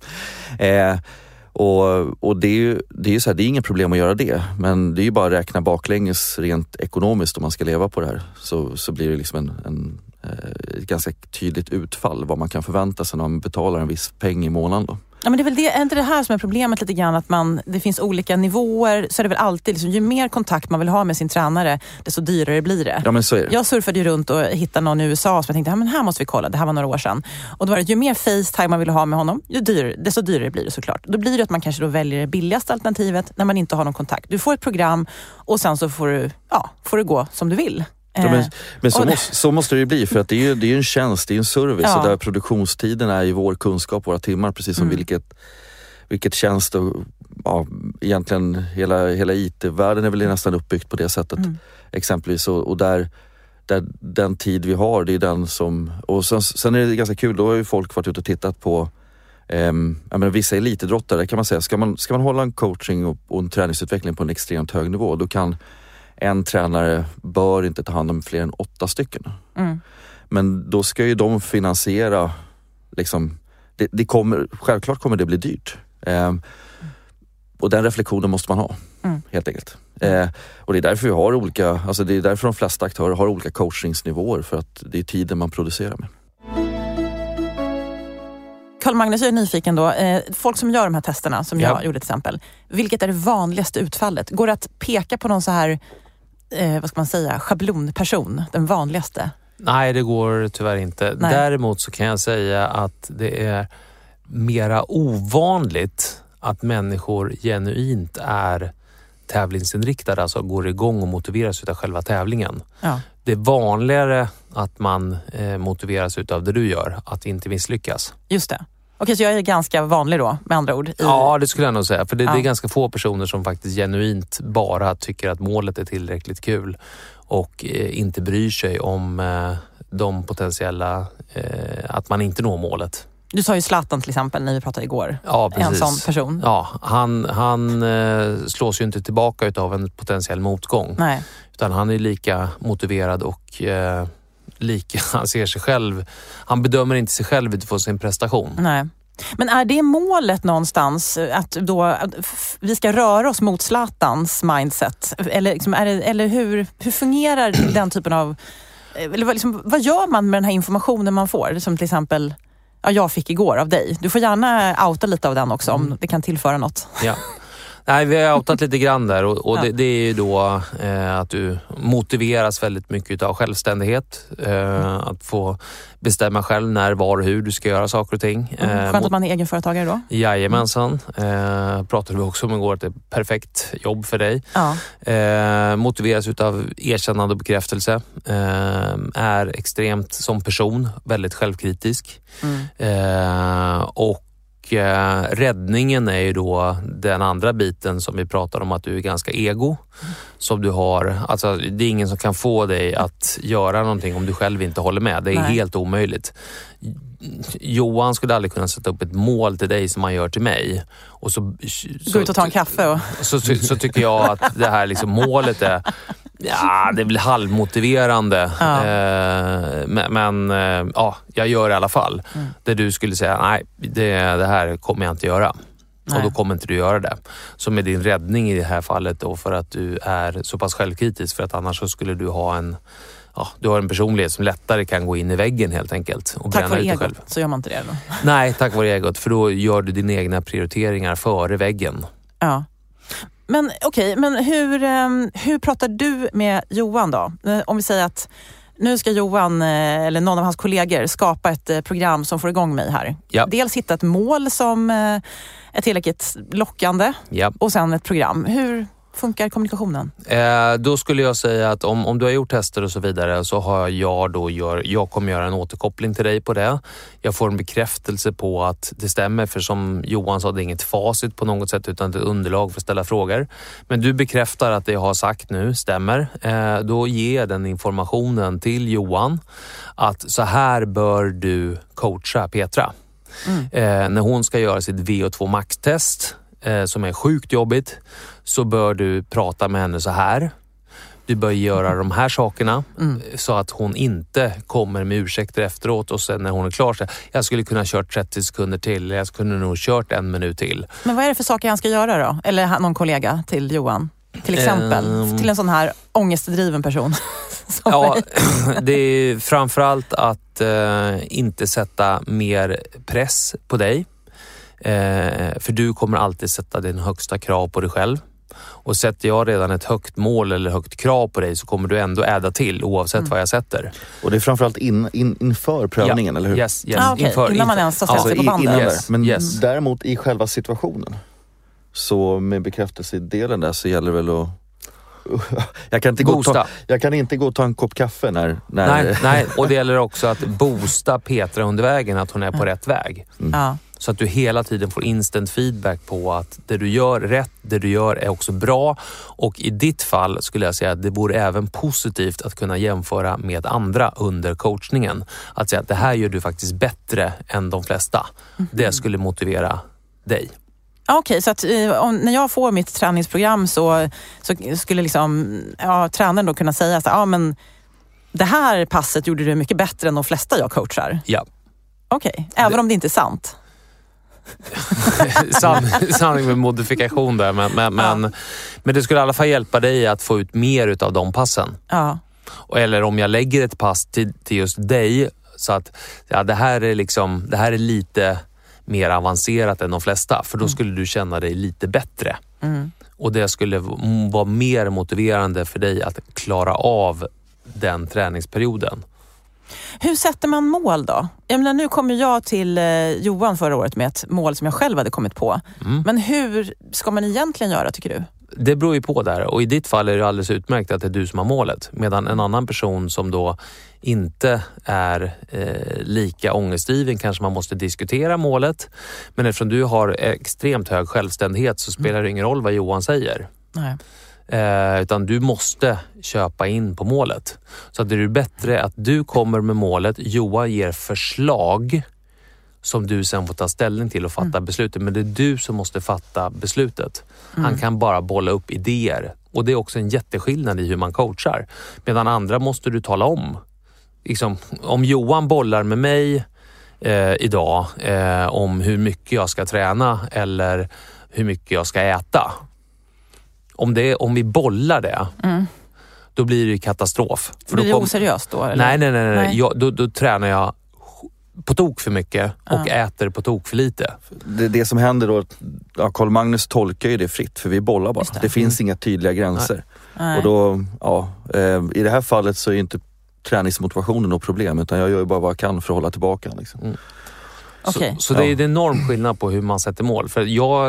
F: Och det är ju så här, det är inget problem att göra det, men det är ju bara att räkna baklänges rent ekonomiskt om man ska leva på det här så blir det liksom ett ganska tydligt utfall vad man kan förvänta sig när man betalar en viss peng i månaden då.
E: Ja, men det är väl inte det här som är problemet lite grann, att det finns olika nivåer, så är det väl alltid liksom, ju mer kontakt man vill ha med sin tränare desto dyrare blir det.
F: Ja, men så är det.
E: Jag surfade ju runt och hittade någon i USA som jag tänkte, men här måste vi kolla, det här var några år sedan. Och då var det, ju mer FaceTime man vill ha med honom, desto dyrare blir det såklart. Då blir det att man kanske då väljer det billigaste alternativet när man inte har någon kontakt. Du får ett program och sen så får du gå som du vill.
F: Ja, men så måste det ju bli, för att det är ju en tjänst, det är en service, och där produktionstiden är ju vår kunskap, våra timmar, precis som vilket tjänst och egentligen hela IT-världen är väl nästan uppbyggt på det sättet exempelvis, och där den tid vi har, det är den som, och sen är det ganska kul, då har ju folk varit ute och tittat på vissa elitidrottare kan man säga, ska man hålla en coaching och en träningsutveckling på en extremt hög nivå, då kan en tränare bör inte ta hand om fler än 8 stycken. Men då ska ju de finansiera liksom, självklart kommer det bli dyrt. Och den reflektionen måste man ha, helt enkelt. Och det är därför vi har olika, alltså det är därför de flesta aktörer har olika coachningsnivåer, för att det är tiden man producerar med.
E: Carl Magnus, jag är nyfiken då. Folk som gör de här testerna som jag gjorde till exempel. Vilket är det vanligaste utfallet? Går det att peka på någon så här, vad ska man säga, schablonperson? Den vanligaste?
D: Nej, det går tyvärr inte.
E: Nej.
D: Däremot så kan jag säga att det är mera ovanligt att människor genuint är tävlingsinriktade, alltså går igång och motiveras av själva tävlingen.
E: Ja.
D: Det är vanligare att man motiveras av det du gör, att inte misslyckas.
E: Just det. Okej, så jag är ganska vanlig då, med andra ord?
D: Ja, det skulle jag nog säga. För det är ganska få personer som faktiskt genuint bara tycker att målet är tillräckligt kul och inte bryr sig om de potentiella, att man inte når målet.
E: Du sa ju Zlatan till exempel när vi pratade igår.
D: Ja, precis.
E: En sån person.
D: Ja, han slås ju inte tillbaka utav en potentiell motgång.
E: Nej.
D: Utan han är lika motiverad och han ser sig själv. Han bedömer inte sig själv utifrån sin prestation.
E: Nej. Men är det målet någonstans att vi ska röra oss mot Zlatans mindset? Eller, liksom, eller hur fungerar den typen av... Eller liksom, vad gör man med den här informationen man får? Som till exempel... Ja, jag fick igår av dig. Du får gärna outa lite av den också om det kan tillföra något. Ja.
D: Nej, vi har outat lite grann där och det är ju då att du motiveras väldigt mycket av självständighet. Att få bestämma själv när, var och hur du ska göra saker och ting.
E: Skönt att man är egenföretagare då?
D: Jajamensan. Pratade vi också om igår att det är ett perfekt jobb för dig. Ja. Motiveras utav erkännande och bekräftelse. Är extremt som person, väldigt självkritisk. Och räddningen är ju då den andra biten som vi pratar om, att du är ganska ego. Som du har, alltså det är ingen som kan få dig att göra någonting om du själv inte håller med. Det är helt omöjligt. Johan skulle aldrig kunna sätta upp ett mål till dig som han gör till mig. Och så
E: gå ut och ta en kaffe. Och...
D: Så tycker jag att det här liksom målet är... Ja, det blir halvmotiverande. Ja. Men jag gör det i alla fall. Det du skulle säga, nej, det här kommer jag inte göra. Nej. Och då kommer inte du göra det. Som är din räddning i det här fallet då, för att du är så pass självkritisk. För att annars så skulle du ha du har en personlighet som lättare kan gå in i väggen helt enkelt. Och
E: tack vare
D: egot
E: själv. Så gör man inte det då?
D: Nej, tack vare egot. För då gör du dina egna prioriteringar före väggen.
E: Ja. Men okej, men hur pratar du med Johan då? Om vi säger att nu ska Johan eller någon av hans kollegor skapa ett program som får igång mig här. Ja. Dels hitta ett mål som är tillräckligt lockande och sen ett program. funkar kommunikationen?
D: Då skulle jag säga att om du har gjort tester och så vidare, så har jag kommer göra en återkoppling till dig på det. Jag får en bekräftelse på att det stämmer, för som Johan sa, det är inget facit på något sätt utan ett underlag för att ställa frågor. Men du bekräftar att det jag har sagt nu stämmer. Då ger jag den informationen till Johan att så här bör du coacha Petra. När hon ska göra sitt VO2 max-test som är sjukt jobbigt, så bör du prata med henne så här. Du bör göra de här sakerna så att hon inte kommer med ursäkter efteråt och sen när hon är klar så jag skulle kunna kört 30 sekunder till, jag skulle nog kört 1 minut till.
E: Men vad är det för saker han ska göra då? Eller någon kollega till Johan? Till exempel, till en sån här ångestdriven person.
D: Ja, det är framförallt att inte sätta mer press på dig. För du kommer alltid sätta din högsta krav på dig själv. Och sätter jag redan ett högt mål eller högt krav på dig, så kommer du ändå äda till oavsett vad jag sätter.
F: Och det är framförallt inför prövningen, eller hur?
D: Yes.
E: Okay. Innan man ens har sett sig på bandet.
F: Men däremot i själva situationen, så med bekräftelsedelen där, så gäller det väl att jag kan inte gå och ta en kopp kaffe när...
D: Nej, och det gäller också att boosta Petra under vägen, att hon är på rätt väg. Så att du hela tiden får instant feedback på att det du gör rätt, det du gör är också bra. Och i ditt fall skulle jag säga att det vore även positivt att kunna jämföra med andra under coachningen. Att säga att det här gör du faktiskt bättre än de flesta. Det skulle motivera dig.
E: Okej, så att när jag får mitt träningsprogram så skulle liksom, tränaren då kunna säga att men det här passet gjorde du mycket bättre än de flesta jag coachar.
D: Ja.
E: Okej, även om det inte är sant.
D: Sanning med modifikation där, men det skulle i alla fall hjälpa dig att få ut mer utav de passen.
E: Ja.
D: Eller om jag lägger ett pass till just dig, så att det här är lite mer avancerat än de flesta, för då skulle du känna dig lite bättre. Och det skulle vara mer motiverande för dig att klara av den träningsperioden.
E: Hur sätter man mål då? Jag menar, nu kommer jag till Johan förra året med ett mål som jag själv hade kommit på. Men hur ska man egentligen göra, tycker du?
D: Det beror ju på där, och i ditt fall är det alldeles utmärkt att det är du som har målet, medan en annan person som då inte är lika ångestdriven kanske man måste diskutera målet, men eftersom du har extremt hög självständighet så spelar det ingen roll vad Johan säger.
E: Nej.
D: Utan du måste köpa in på målet. Så att det är bättre att du kommer med målet, Johan ger förslag som du sen får ta ställning till och fatta beslutet. Men det är du som måste fatta beslutet. Han kan bara bolla upp idéer. Och det är också en jätteskillnad i hur man coachar. Medan andra måste du tala om. Liksom, om Johan bollar med mig idag om hur mycket jag ska träna eller hur mycket jag ska äta. Om vi bollar det, då blir det katastrof. För
E: blir det oseriöst då? Eller?
D: Nej. Då tränar jag på tok för mycket och äter på tok för lite.
F: Det som händer då, Carl Magnus tolkar ju det fritt, för vi bollar bara. Det finns inga tydliga gränser. Nej. Och då, i det här fallet så är inte träningsmotivationen något problem, utan jag gör ju bara vad jag kan för att hålla tillbaka. Liksom.
D: Så det är en enorm skillnad på hur man sätter mål. För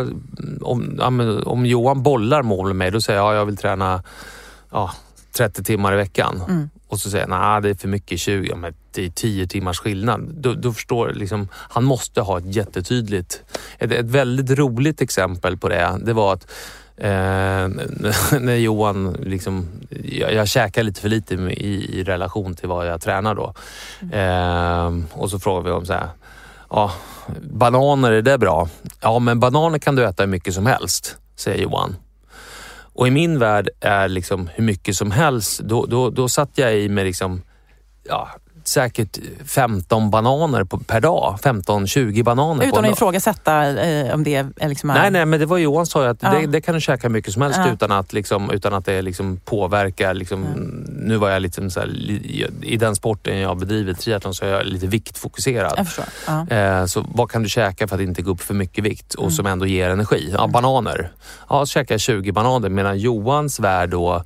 D: om Johan bollar mål med mig, då säger jag vill träna 30 timmar i veckan. Och så säger jag, det är för mycket 20, men det är 10 timmars skillnad. Då förstår liksom, han måste ha ett jättetydligt, ett väldigt roligt exempel på det var att när Johan liksom, jag käkar lite för lite i relation till vad jag tränar då. Och så frågar vi om så här, bananer, är det bra? Ja, men bananer kan du äta hur mycket som helst, säger Johan. Och i min värld är liksom hur mycket som helst, då satt jag i med liksom, säkert 15 bananer per dag. 15-20 bananer
E: utan
D: på en dag.
E: Utan att ifrågasätta om det är liksom...
D: Nej, men det var Johan sa ju att det kan du käka mycket som helst utan att det liksom påverkar liksom, nu var jag liksom så här, i den sporten jag bedriver triathlon, så är jag lite viktfokuserad.
E: Jag förstår.
D: Så vad kan du käka för att inte gå upp för mycket vikt och som ändå ger energi? Bananer. Så käkar jag 20 bananer, medan Johans värld då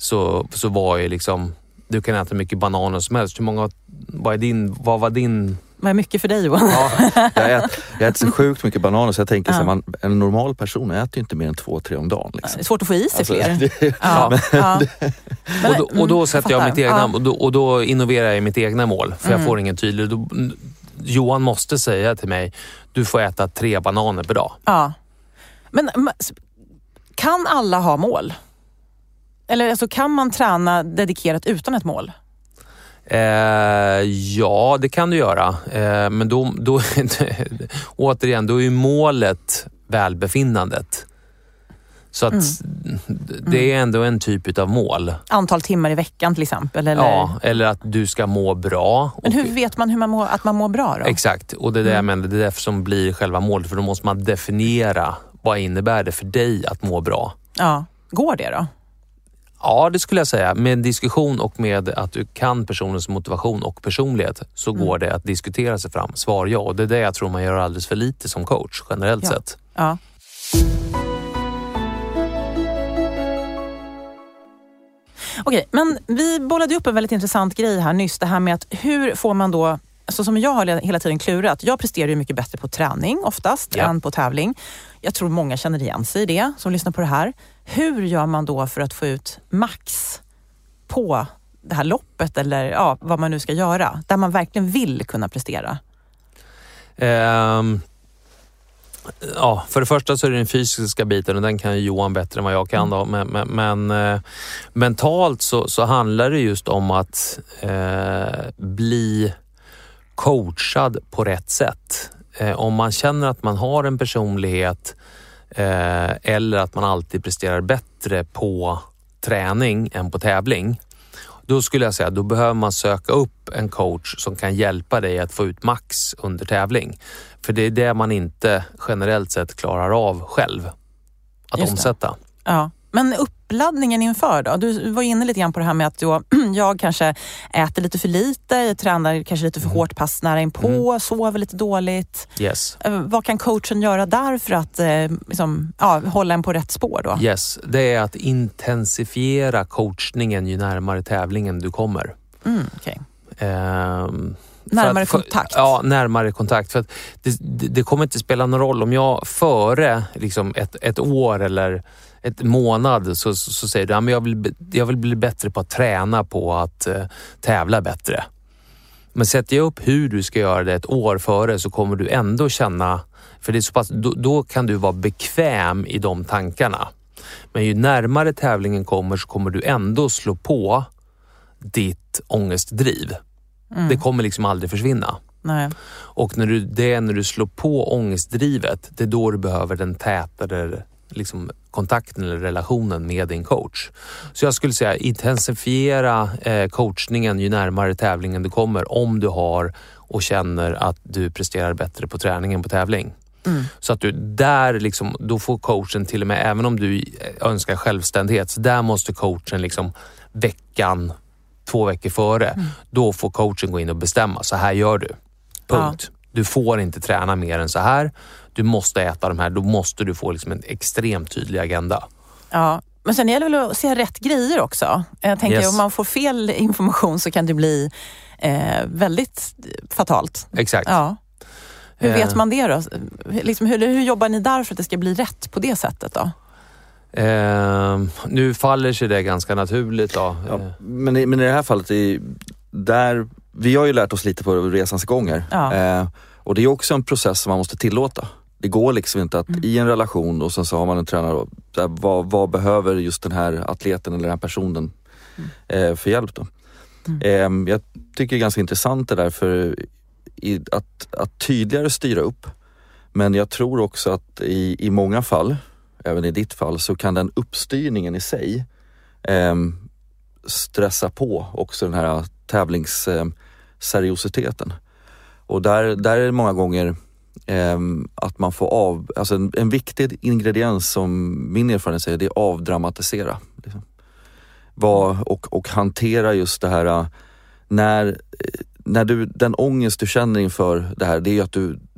D: så var ju liksom, du kan äta mycket bananer som helst. Vad var din
E: Vad är mycket för dig, Johan?
F: Ja, jag äter så sjukt mycket bananer så jag tänker så en normal person äter ju inte mer än 2-3 om dagen. Liksom.
E: Det är svårt att få i sig fler.
D: Och då sätter jag mitt egna, och då innoverar jag mitt egna mål. För jag får ingen tydlig. Johan måste säga till mig, du får äta 3 bananer per dag. Ja.
E: Men kan alla ha mål? Eller alltså, kan man träna dedikerat utan ett mål?
D: Ja, det kan du göra. Men då återigen, då är ju målet välbefinnandet. Så att det är ändå en typ av mål.
E: Antal timmar i veckan till exempel? Eller?
D: Ja, eller att du ska må bra.
E: Men hur vet man att man mår bra då?
D: Exakt, och det är det jag menar, det är därför som blir själva målet. För då måste man definiera, vad innebär det för dig att må bra?
E: Ja, går det då?
D: Ja, det skulle jag säga. Med diskussion och med att du kan personens motivation och personlighet så går det att diskutera sig fram. Svar ja. Och det är det jag tror man gör alldeles för lite som coach generellt sett.
E: Ja. Okej, men vi bollade upp en väldigt intressant grej här nyss. Det här med att hur får man då, så som jag har hela tiden klurat. Jag presterar ju mycket bättre på träning oftast än på tävling. Jag tror många känner igen sig i det som lyssnar på det här. Hur gör man då för att få ut max på det här loppet eller vad man nu ska göra? Där man verkligen vill kunna prestera.
D: För det första så är det den fysiska biten och den kan ju Johan bättre än vad jag kan då. Men mentalt så handlar det just om att bli coachad på rätt sätt. Om man känner att man har en personlighet eller att man alltid presterar bättre på träning än på tävling, då skulle jag säga då behöver man söka upp en coach som kan hjälpa dig att få ut max under tävling. För det är det man inte generellt sett klarar av själv att omsätta.
E: Ja. Men uppladdningen inför då? Du var inne lite grann på det här med att jag kanske äter lite för lite, jag tränar kanske lite för hårt pass nära inpå, sover lite dåligt.
D: Yes.
E: Vad kan coachen göra där för att hålla en på rätt spår då?
D: Yes, det är att intensifiera coachningen ju närmare tävlingen du kommer.
E: Okay. Närmare kontakt?
D: Ja, närmare kontakt. För att det kommer inte spela någon roll om jag före liksom ett år eller ett månad så säger du att jag vill bli bättre på att träna på att tävla bättre. Men sätter jag upp hur du ska göra det ett år före så kommer du ändå känna, för det är så pass, då kan du vara bekväm i de tankarna. Men ju närmare tävlingen kommer så kommer du ändå slå på ditt ångestdriv. Det kommer liksom aldrig försvinna.
E: Nej.
D: Och när du slår på ångestdrivet, det är då du behöver den tätare liksom kontakten eller relationen med din coach. Så jag skulle säga intensifiera coachningen ju närmare tävlingen du kommer, om du har och känner att du presterar bättre på träningen på tävling. Så att du där liksom, då får coachen till och med, även om du önskar självständighet, så där måste coachen liksom veckan 2 veckor före, då får coachen gå in och bestämma, så här gör du. Punkt. Ja. Du får inte träna mer än så här. Du måste äta de här. Då måste du få liksom en extremt tydlig agenda.
E: Ja, men sen gäller det väl att se rätt grejer också. Jag tänker om man får fel information så kan det bli väldigt fatalt.
D: Exakt.
E: Ja. Hur vet man det då? Liksom, hur jobbar ni där för att det ska bli rätt på det sättet då?
D: Nu faller sig det ganska naturligt då.
F: Ja, men i det här fallet vi har ju lärt oss lite på resans gånger. Ja. Och det är också en process som man måste tillåta. Det går liksom inte att i en relation och sen så har man en tränare vad behöver just den här atleten eller den här personen för hjälp då. Jag tycker det är ganska intressant det där för att tydligare styra upp. Men jag tror också att i många fall, även i ditt fall, så kan den uppstyrningen i sig stressa på också den här tävlingsseriositeten. Och där är det många gånger att man får alltså en viktig ingrediens som min erfarenhet säger, det är avdramatisera. Liksom. Och hantera just det här när den ångest du känner inför det här, det är att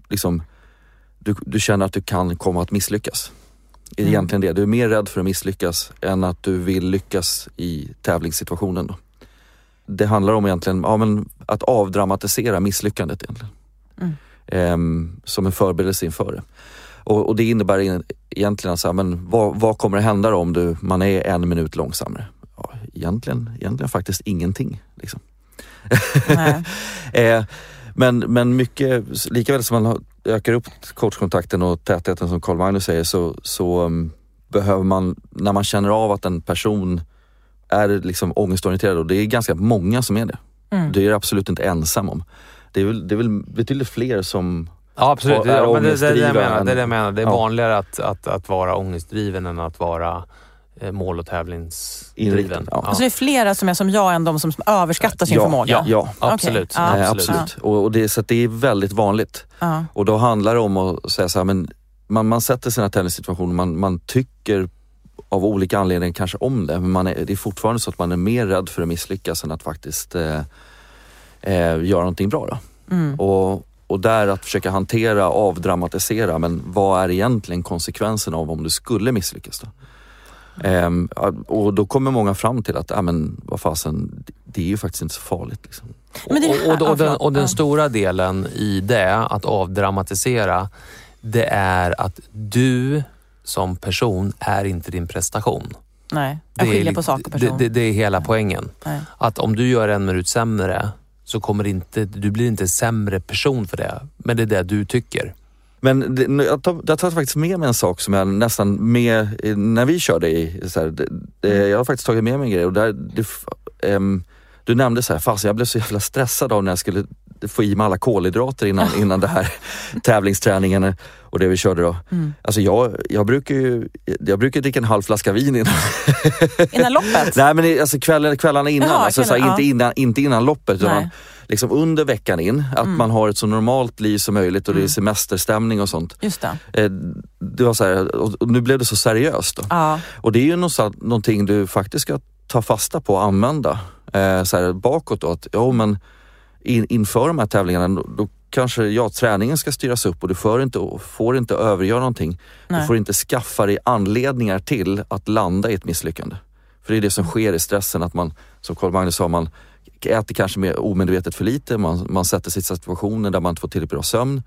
F: du känner att du kan komma att misslyckas. Egentligen det. Du är mer rädd för att misslyckas än att du vill lyckas i tävlingssituationen då. Det handlar om egentligen att avdramatisera misslyckandet egentligen. som en förberedelse inför det. Och det innebär egentligen så här, men vad kommer det hända om man är 1 minut långsammare? Ja, egentligen faktiskt ingenting. Liksom. Men mycket, lika väl som man ökar upp coachkontakten och tätheten som Carl Magnus säger, så behöver man, när man känner av att en person är liksom ångestorienterad, och det är ganska många som är det. Det är absolut inte ensam om. Det är väl betydligt fler som...
D: Ja, absolut. Det är det jag menar. Det är
F: ja.
D: vanligare att vara ångestdriven än att vara mål- och tävlingsdriven.
F: Ja.
E: Alltså det är flera som är som jag än de som överskattar sin förmåga?
F: Ja,
D: absolut.
E: Okay.
F: Absolut. Och så det är väldigt vanligt. Och då handlar det om att säga så här, men man sätter sina tävlingssituationer, man tycker av olika anledningar kanske om det, men det är fortfarande så att man är mer rädd för att misslyckas än att faktiskt göra någonting bra då. Och där att försöka hantera, avdramatisera, men vad är egentligen konsekvensen av om du skulle misslyckas då? Och då kommer många fram till att vad fasen, det är ju faktiskt inte så farligt liksom.
D: Och den stora delen i det, att avdramatisera, det är att du som person är inte din prestation.
E: Nej, jag skiljer på sak och person.
D: Det är hela poängen. Nej. Att om du gör 1 minut sämre, så kommer du blir inte sämre person för det. Men det är det du tycker.
F: Men jag tar faktiskt med mig en sak som jag nästan med när vi körde jag har faktiskt tagit med mig en grej. Och där, du nämnde så här, fast jag blev så jävla stressad av när jag skulle få i mig alla kolhydrater innan det här tävlingsträningen och det vi körde då. Alltså jag brukar dricka en halv flaska vin
E: innan loppet?
F: Nej, men alltså kvällarna innan.
E: Jaha,
F: alltså, inte innan loppet, utan liksom under veckan in, att man har ett så normalt liv som möjligt och det är semesterstämning och sånt.
E: Just det.
F: Det var så här, och nu blev det så seriöst då. Och det är ju någonting du faktiskt ska ta fasta på och använda så här bakåt då, att men inför de här tävlingarna då kanske träningen ska styras upp och du får inte övergöra någonting. Nej. Du får inte skaffa dig anledningar till att landa i ett misslyckande. För det är det som sker i stressen, att man, som Carl Magnus sa, man äter kanske mer omedvetet för lite, man sätter sig i situationer där man inte får tillräckligt bra sömn.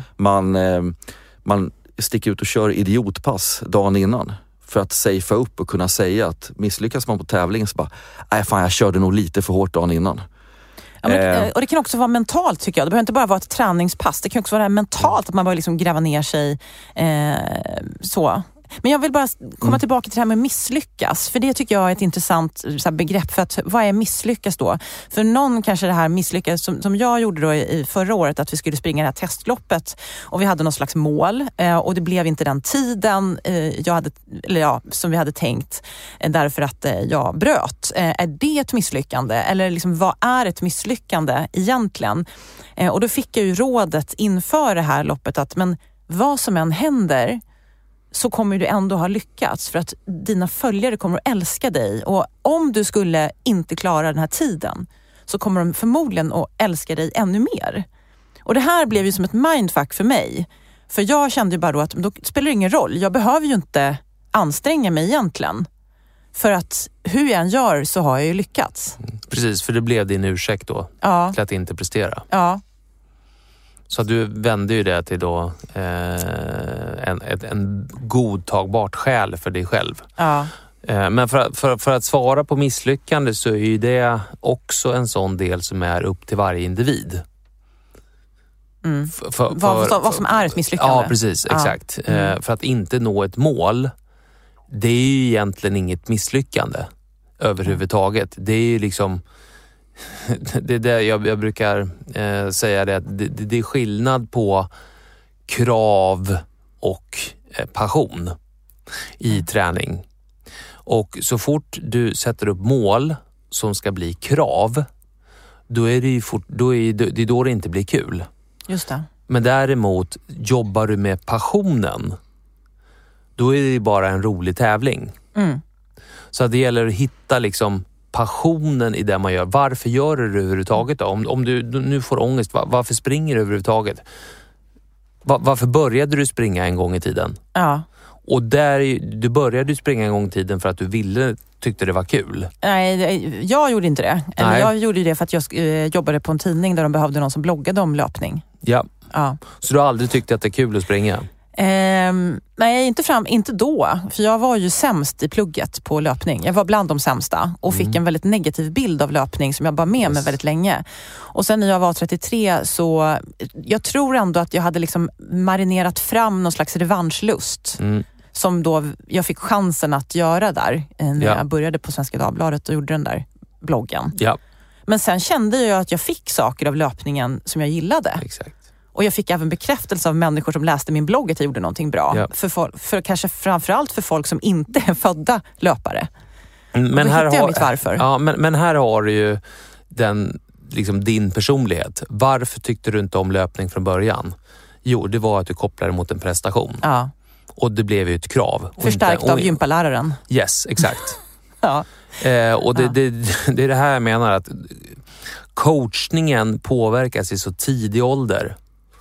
F: Man sticker ut och kör idiotpass dagen innan för att safea upp och kunna säga att misslyckas man på tävlingen så bara, jag körde nog lite för hårt dagen innan.
E: Ja, och det kan också vara mentalt, tycker jag. Det behöver inte bara vara ett träningspass. Det kan också vara mentalt, att man bara liksom gräva ner sig så. Men jag vill bara komma tillbaka till det här med misslyckas. För det tycker jag är ett intressant begrepp. För att, vad är misslyckas då? För någon kanske det här misslyckas som jag gjorde då i förra året, att vi skulle springa det här testloppet. Och vi hade någon slags mål. Och det blev inte den tiden som vi hade tänkt. Därför att jag bröt. Är det ett misslyckande? Eller liksom, vad är ett misslyckande egentligen? Och då fick jag ju rådet inför det här loppet att men vad som än händer, så kommer du ändå ha lyckats, för att dina följare kommer att älska dig. Och om du skulle inte klara den här tiden, så kommer de förmodligen att älska dig ännu mer. Och det här blev ju som ett mindfuck för mig. För jag kände ju bara då att då spelar det ingen roll. Jag behöver ju inte anstränga mig egentligen. För att hur jag än gör så har jag ju lyckats.
D: Precis, för det blev din ursäkt då till att inte prestera.
E: Ja.
D: Så du vände ju det till då en godtagbart skäl för dig själv.
E: Ja.
D: Men för att svara på misslyckande, så är ju det också en sån del som är upp till varje individ.
E: Vad som är ett misslyckande.
D: Ja, precis. Exakt. För att inte nå ett mål, det är ju egentligen inget misslyckande överhuvudtaget. Det är ju liksom... Det är det jag brukar säga, det att det är skillnad på krav och passion i träning. Och så fort du sätter upp mål som ska bli krav, då är det då det inte blir kul.
E: Just det.
D: Men däremot jobbar du med passionen, då är det bara en rolig tävling. Så att det gäller att hitta liksom passionen i det man gör. Varför gör du det överhuvudtaget då? Om du nu får ångest, varför springer du överhuvudtaget? Varför började du springa en gång i tiden?
E: Ja.
D: Och du började springa en gång i tiden för att du tyckte det var kul.
E: Nej, jag gjorde inte det. Eller jag gjorde det för att jag jobbade på en tidning där de behövde någon som bloggade om löpning.
D: Ja. Så du har aldrig tyckt att det är kul att springa?
E: Nej, inte då. För jag var ju sämst i plugget på löpning. Jag var bland de sämsta och fick en väldigt negativ bild av löpning som jag bar med mig väldigt länge. Och sen när jag var 33 så jag tror ändå att jag hade liksom marinerat fram någon slags revanschlust. Som då jag fick chansen att göra där när jag började på Svenska Dagbladet och gjorde den där bloggen. Ja. Men sen kände jag att jag fick saker av löpningen som jag gillade.
D: Exakt.
E: Och jag fick även bekräftelse av människor som läste min blogg att jag gjorde någonting bra. Ja. För kanske framförallt för folk som inte är födda löpare.
D: Men
E: här har jag mitt varför.
D: Ja, men här har du ju din personlighet. Varför tyckte du inte om löpning från början? Jo, det var att du kopplade mot en prestation. Ja. Och det blev ju ett krav.
E: Förstärkt av gympaläraren.
D: Yes, exakt. Och det är det här jag menar, att coachningen påverkas i så tidig ålder.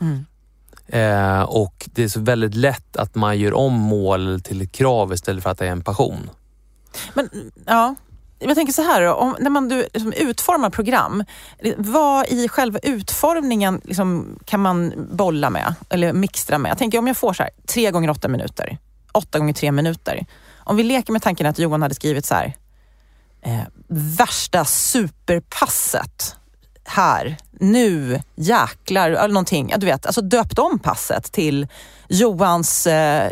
D: Och det är så väldigt lätt att man gör om mål till ett krav istället för att det är en passion.
E: Men jag tänker så här, när man liksom utformar program, vad i själva utformningen liksom, kan man bolla med eller mixtra med? Jag tänker om jag får så här 3 gånger 8 minuter, 8 gånger 3 minuter. Om vi leker med tanken att Johan hade skrivit så här, värsta superpasset här, nu, jäklar, eller någonting. Du vet, alltså döpt om passet till Johans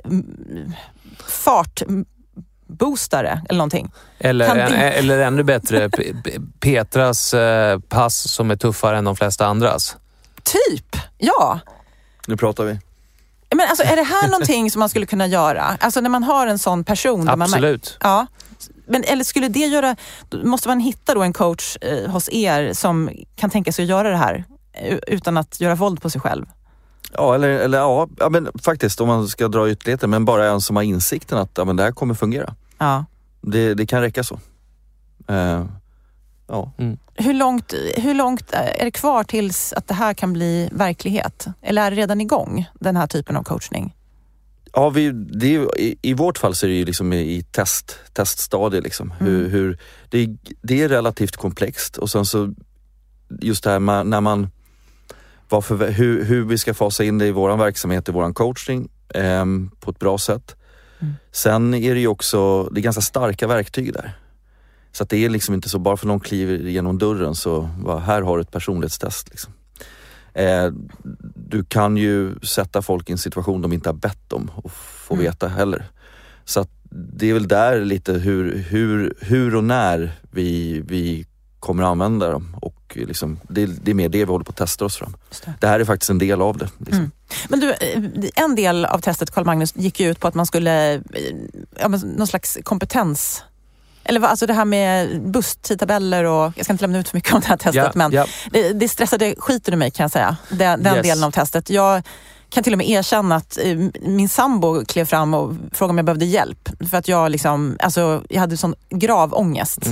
E: fartboostare eller någonting.
D: Eller ännu bättre, Petras pass som är tuffare än de flesta andras.
E: Typ, ja.
F: Nu pratar vi.
E: Men alltså, är det här någonting som man skulle kunna göra? Alltså när man har en sån person.
D: Absolut.
E: Ja. Men eller skulle det göra, måste man hitta då en coach hos er som kan tänka sig att göra det här utan att göra våld på sig själv?
F: Ja, eller men faktiskt om man ska dra ytterligheter, men bara en som har insikten att men det här kommer fungera. Ja. Det kan räcka så.
E: Hur långt är det kvar tills att det här kan bli verklighet? Eller är det redan igång, den här typen av coachning?
F: Ja, i vårt fall så är det ju liksom i teststadiet liksom. Det är relativt komplext, och sen så just det här när man hur vi ska fasa in det i våran verksamhet, i våran coaching på ett bra sätt. Sen är det ju också, det är ganska starka verktyg där. Så att det är liksom inte så bara för någon kliver genom dörren så här har du ett personlighetstest liksom. Du kan ju sätta folk i en situation de inte har bett om och få veta heller. Så att det är väl där lite hur och när vi kommer att använda dem, och liksom, det är mer det vi håller på att testa oss fram. Det här är faktiskt en del av det. Liksom.
E: Men du, en del av testet, Carl Magnus, gick ju ut på att man skulle någon slags kompetens. Eller alltså det här med busstidtabeller, och jag ska inte lämna ut för mycket om det här testet, men det stressade skiten i mig, kan jag säga. Den delen av testet. Jag kan till och med erkänna att min sambo klev fram och frågade om jag behövde hjälp. För att jag jag hade sån grav ångest.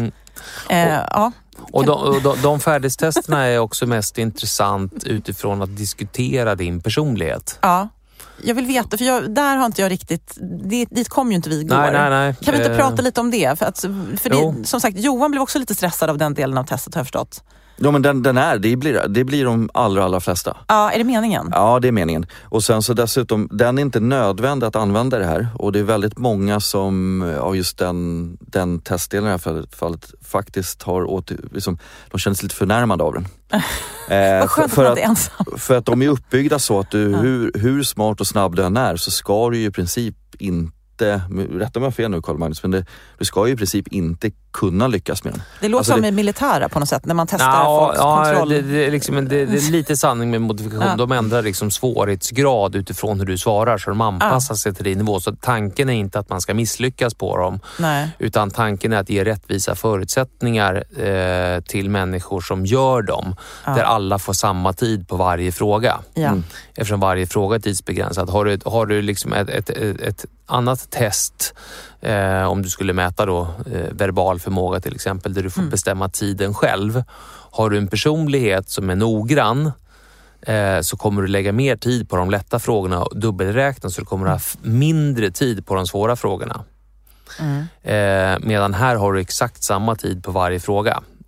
D: Och de färdighetstesterna är också mest intressant utifrån att diskutera din personlighet.
E: Ja. Jag vill veta, för där har inte jag riktigt, dit kom ju inte vi igår.
D: Nej.
E: Kan vi inte prata lite om det? För det, som sagt, Johan blev också lite stressad av den delen av testet, har jag förstått.
F: Ja, men det blir de allra flesta.
E: Ja, är det meningen?
F: Ja, det är meningen. Och sen så dessutom, den är inte nödvändig att använda det här. Och det är väldigt många som av just den testdelen i det här fallet faktiskt har de känner sig lite förnärmade av den.
E: Vad skönt att man inte är ensam.
F: För att de är uppbyggda så att du, hur smart och snabb du än är, så ska du ju i princip inte, rätta mig fel nu Carl Magnus, men du ska ju i princip inte kunna lyckas med den.
E: Det låter som med militära på något sätt, när man testar folks kontroll.
D: Det är lite sanning med modifikation. Ja. De ändrar liksom svårighetsgrad utifrån hur du svarar, så de anpassar sig till din nivå. Så tanken är inte att man ska misslyckas på dem. Nej. Utan tanken är att ge rättvisa förutsättningar till människor som gör dem. Där alla får samma tid på varje fråga. Ja. Eftersom varje fråga är tidsbegränsad. Har du liksom ett annat test, om du skulle mäta då verbal förmåga till exempel, där du får bestämma tiden själv. Har du en personlighet som är noggrann, så kommer du lägga mer tid på de lätta frågorna och dubbelräkna, så du kommer ha mindre tid på de svåra frågorna. Medan här har du exakt samma tid på varje fråga.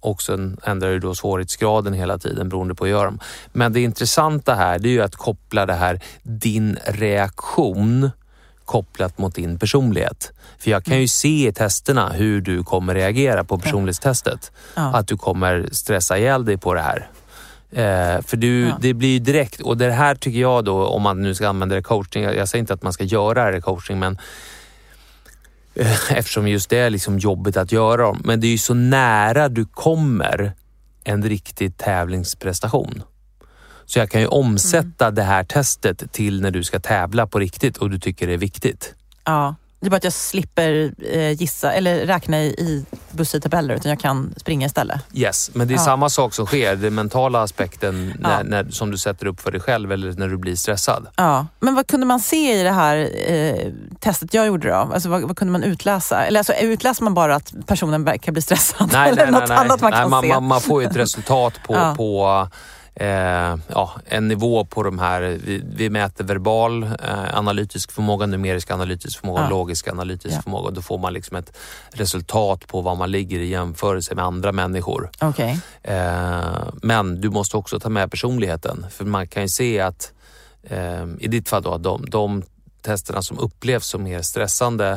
D: och sen ändrar du då svårighetsgraden hela tiden beroende på att göra dem. Men det intressanta här, det är ju att koppla det här, din reaktion kopplat mot din personlighet. För jag kan ju se i testerna hur du kommer reagera på personlighetstestet. Ja. Att du kommer stressa ihjäl dig på det här. För det blir ju direkt, och det här tycker jag då, om man nu ska använda det i coaching, jag säger inte att man ska göra det i coaching, men eftersom just det är liksom jobbigt att göra dem, men det är ju så nära du kommer en riktig tävlingsprestation. Så jag kan ju omsätta det här testet till när du ska tävla på riktigt och du tycker det är viktigt. Ja,
E: det är bara att jag slipper gissa eller räkna i busstabeller, utan jag kan springa istället.
D: Yes, men det är samma sak som sker. Den mentala aspekten när, som du sätter upp för dig själv eller när du blir stressad.
E: Ja, men vad kunde man se i det här testet jag gjorde då? Alltså vad kunde man utläsa? Eller alltså, utläser man bara att personen verkar bli stressad?
D: Nej,
E: eller något annat man kan se?
D: Man får ju ett resultat på en nivå på de här. Vi mäter verbal analytisk förmåga, numerisk analytisk förmåga, logisk analytisk förmåga. Då får man liksom ett resultat på vad man ligger i jämförelse med andra människor.
E: Okay.
D: Men du måste också ta med personligheten, för man kan ju se att i ditt fall då, de testerna som upplevs som mer stressande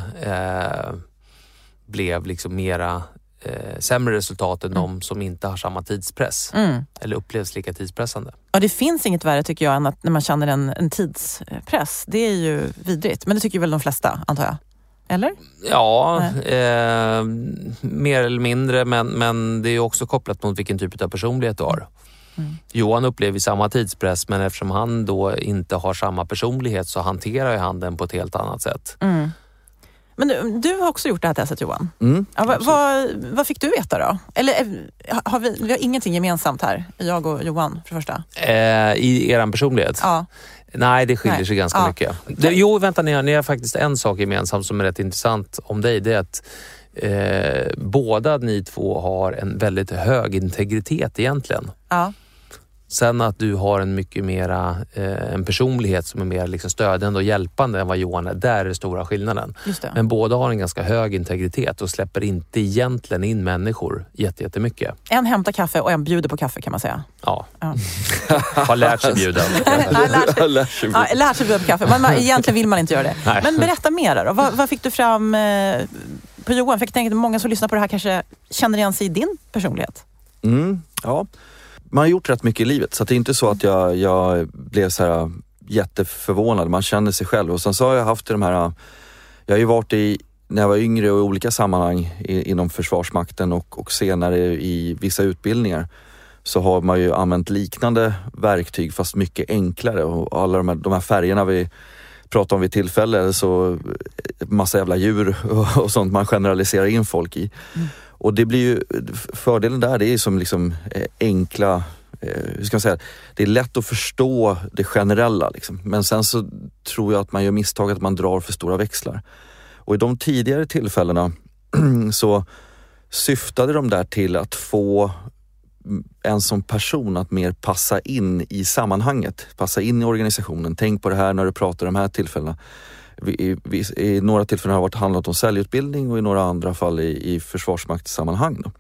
D: blev liksom mera sämre resultat än de som inte har samma tidspress eller upplevs lika tidspressande.
E: Ja, det finns inget värre tycker jag än att när man känner en tidspress. Det är ju vidrigt, men det tycker väl de flesta, antar jag. Eller?
D: Ja, mer eller mindre, men det är också kopplat mot vilken typ av personlighet du har. Johan upplever samma tidspress, men eftersom han då inte har samma personlighet så hanterar ju han den på ett helt annat sätt.
E: Men du har också gjort det här testet, Johan. Vad fick du veta då? Eller vi har ingenting gemensamt här, jag och Johan för första.
D: I eran personlighet?
E: Ja.
D: Nej, det skiljer sig ganska mycket. Jo, vänta, ni har faktiskt en sak gemensamt som är rätt intressant om dig. Det är att båda ni två har en väldigt hög integritet egentligen.
E: Ja.
D: Sen att du har en mycket mera en personlighet som är mer liksom stödjande och hjälpande än vad Johan är. Där är det stora skillnaden.
E: Just det.
D: Men båda har en ganska hög integritet och släpper inte egentligen in människor jättemycket.
E: En hämtar kaffe och en bjuder på kaffe, kan man säga.
D: Ja. Har lärt sig bjuda.
E: Lärt sig bjuda på kaffe. Men egentligen vill man inte göra det. Nej. Men berätta mer då. Vad fick du fram på Johan? För jag tänker att många som lyssnar på det här kanske känner igen sig i din personlighet.
F: Ja. Man har gjort rätt mycket i livet, så det är inte så att jag blev så här jätteförvånad. Man känner sig själv. Och sen så har jag haft de här, jag har ju varit när jag var yngre och i olika sammanhang inom Försvarsmakten och senare i vissa utbildningar, så har man ju använt liknande verktyg fast mycket enklare. Och alla de här färgerna vi pratar om vid tillfälle, så massa jävla djur och sånt man generaliserar in folk i. Och det blir ju, fördelen där, det är som liksom enkla, hur ska man säga, det är lätt att förstå det generella liksom. Men sen så tror jag att man gör misstag att man drar för stora växlar. Och i de tidigare tillfällena så syftade de där till att få en som person att mer passa in i sammanhanget, passa in i organisationen. Tänk på det här när du pratar om de här tillfällena. I några tillfällen har det handlat om säljutbildning och i några andra fall i försvarsmaktssammanhang då.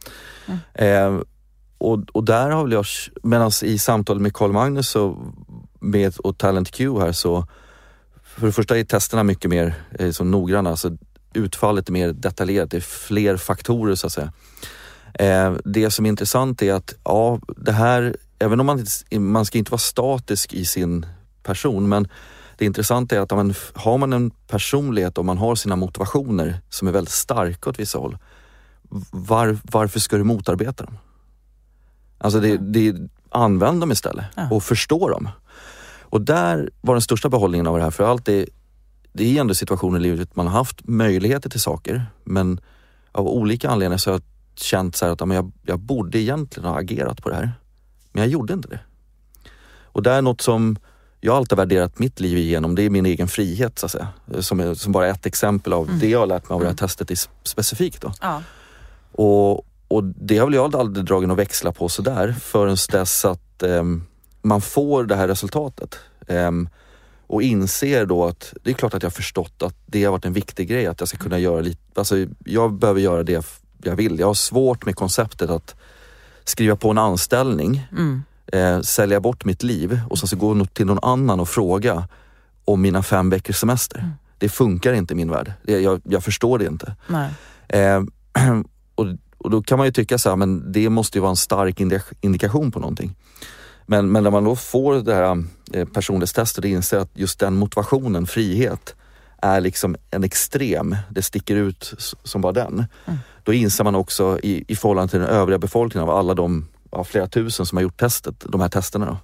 F: Och där har jag, medan i samtalet med Carl Magnus och Talent Q här, så för det första är testerna mycket mer så noggranna, alltså utfallet är mer detaljerat, det är fler faktorer så att säga. Det som är intressant är att det här, även om man ska inte vara statisk i sin person, men det intressanta är att har man en personlighet och man har sina motivationer som är väldigt starka åt vissa håll, varför ska du motarbeta dem? Alltså använd dem istället och förstå dem. Och där var den största behållningen av det här, för allt det är ändå situationer i livet man har haft möjligheter till saker, men av olika anledningar så har jag känt så här att jag borde egentligen ha agerat på det här, men jag gjorde inte det. Och det är något som jag alltid värderat mitt liv igenom, det är min egen frihet så att säga. Som bara ett exempel av det jag har lärt mig av det här testet specifikt då. Ja. Och det har väl jag aldrig dragit att växla på sådär förrän dess att man får det här resultatet. Och inser då att det är klart att jag har förstått att det har varit en viktig grej, att jag ska kunna göra lite, alltså jag behöver göra det jag vill. Jag har svårt med konceptet att skriva på en anställning, sälja bort mitt liv och så gå till någon annan och fråga om mina 5 veckors semester. Det funkar inte i min värld. Jag förstår det inte.
E: Nej.
F: Och då kan man ju tycka så här, men det måste ju vara en stark indikation på någonting. Men när man då får det här personlighetstestet och inser att just den motivationen, frihet, är liksom en extrem, det sticker ut som bara den. Då inser man också i förhållande till den övriga befolkningen av alla de flera tusen som har gjort de här testerna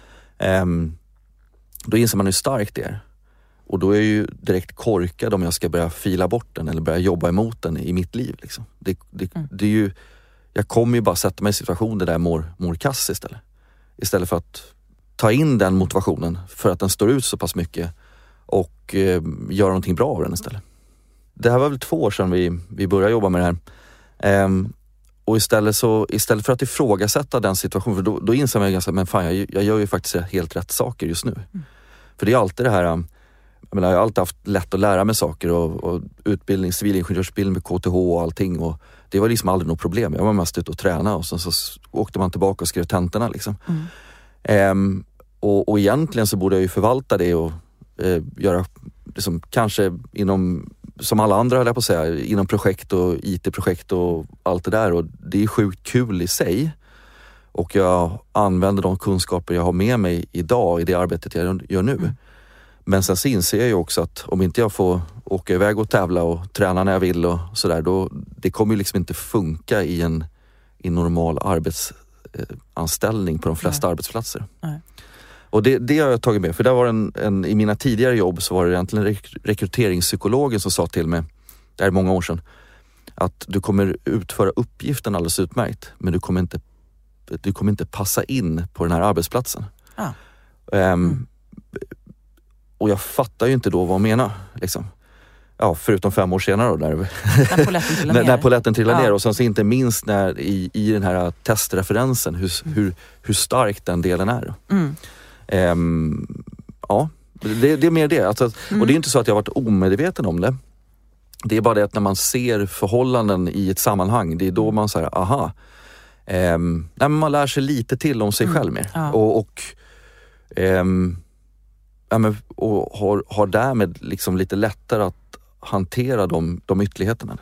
F: då inser man hur starkt det är. Och då är jag ju direkt korkad om jag ska börja fila bort den eller börja jobba emot den i mitt liv. Liksom. Det är ju, jag kommer ju bara sätta mig i situationer där jag mår kass istället. Istället för att ta in den motivationen för att den står ut så pass mycket och göra någonting bra av den istället. Det här var väl 2 år sedan vi började jobba med det här. Och istället för att ifrågasätta den situationen, för då inser man ganska, men fan, jag gör ju faktiskt helt rätt saker just nu. För det är alltid det här, jag har alltid haft lätt att lära mig saker och utbildning, civilingenjörsutbildning med KTH och allting, och det var liksom aldrig något problem. Jag var mest ute och träna och sen så åkte man tillbaka och skrev tentorna liksom. Och egentligen så borde jag ju förvalta det och göra liksom, kanske inom, som alla andra höll jag på att säga, inom projekt och IT-projekt och allt det där, och det är sjukt kul i sig. Och jag använder de kunskaper jag har med mig idag i det arbetet jag gör nu. Men sen så inser jag ju också att om inte jag får åka iväg och tävla och träna när jag vill och sådär, då det kommer ju liksom inte funka i en normal arbetsanställning på de flesta arbetsplatser. Nej. Och det har jag tagit med, för där var i mina tidigare jobb så var det egentligen rekryteringspsykologen som sa till mig, det är många år sedan, att du kommer utföra uppgiften alldeles utmärkt, men du kommer inte passa in på den här arbetsplatsen. Och jag fattar ju inte då vad hon menar liksom. Ja, förutom 5 år senare då, när poletten trillar ner. Och sen så inte minst när i den här testreferensen hur stark den delen är. Ja, det är mer det. Alltså, och det är inte så att jag har varit omedveten om det. Det är bara det att när man ser förhållanden i ett sammanhang, det är då man säger, aha. Man lär sig lite till om sig själv mer. Och har därmed liksom lite lättare att hantera de ytterligheterna.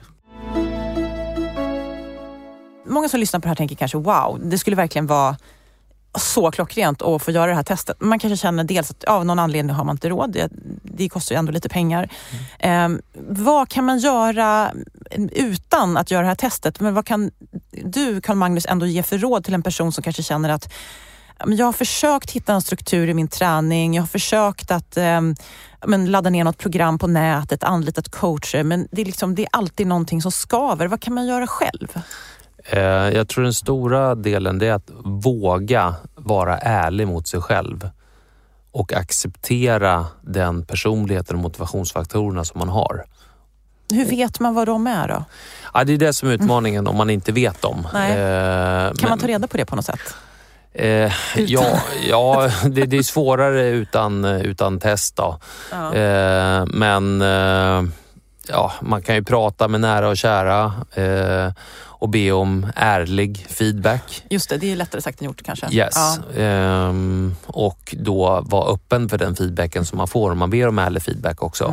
E: Många som lyssnar på det här tänker kanske, wow, det skulle verkligen vara så klockrent att få göra det här testet. Man kanske känner dels att av någon anledning har man inte råd. Det kostar ju ändå lite pengar. Vad kan man göra utan att göra det här testet? Men vad kan du, Carl Magnus, ändå ge för råd till en person som kanske känner att jag har försökt hitta en struktur i min träning. Jag har försökt att ladda ner något program på nätet, anlitat coacher. Men det är alltid någonting som skaver. Vad kan man göra själv?
D: Jag tror den stora delen det är att våga vara ärlig mot sig själv. Och acceptera den personligheten och motivationsfaktorerna som man har.
E: Hur vet man vad de är då?
D: Ja, det är det som är utmaningen om man inte vet dem.
E: Kan man ta reda på det på något sätt?
D: Ja, det är svårare utan test då. Man kan ju prata med nära och kära och be om ärlig feedback.
E: Just det är lättare sagt än gjort kanske.
D: Yes. Och då vara öppen för den feedbacken som man får. Man ber om ärlig feedback också.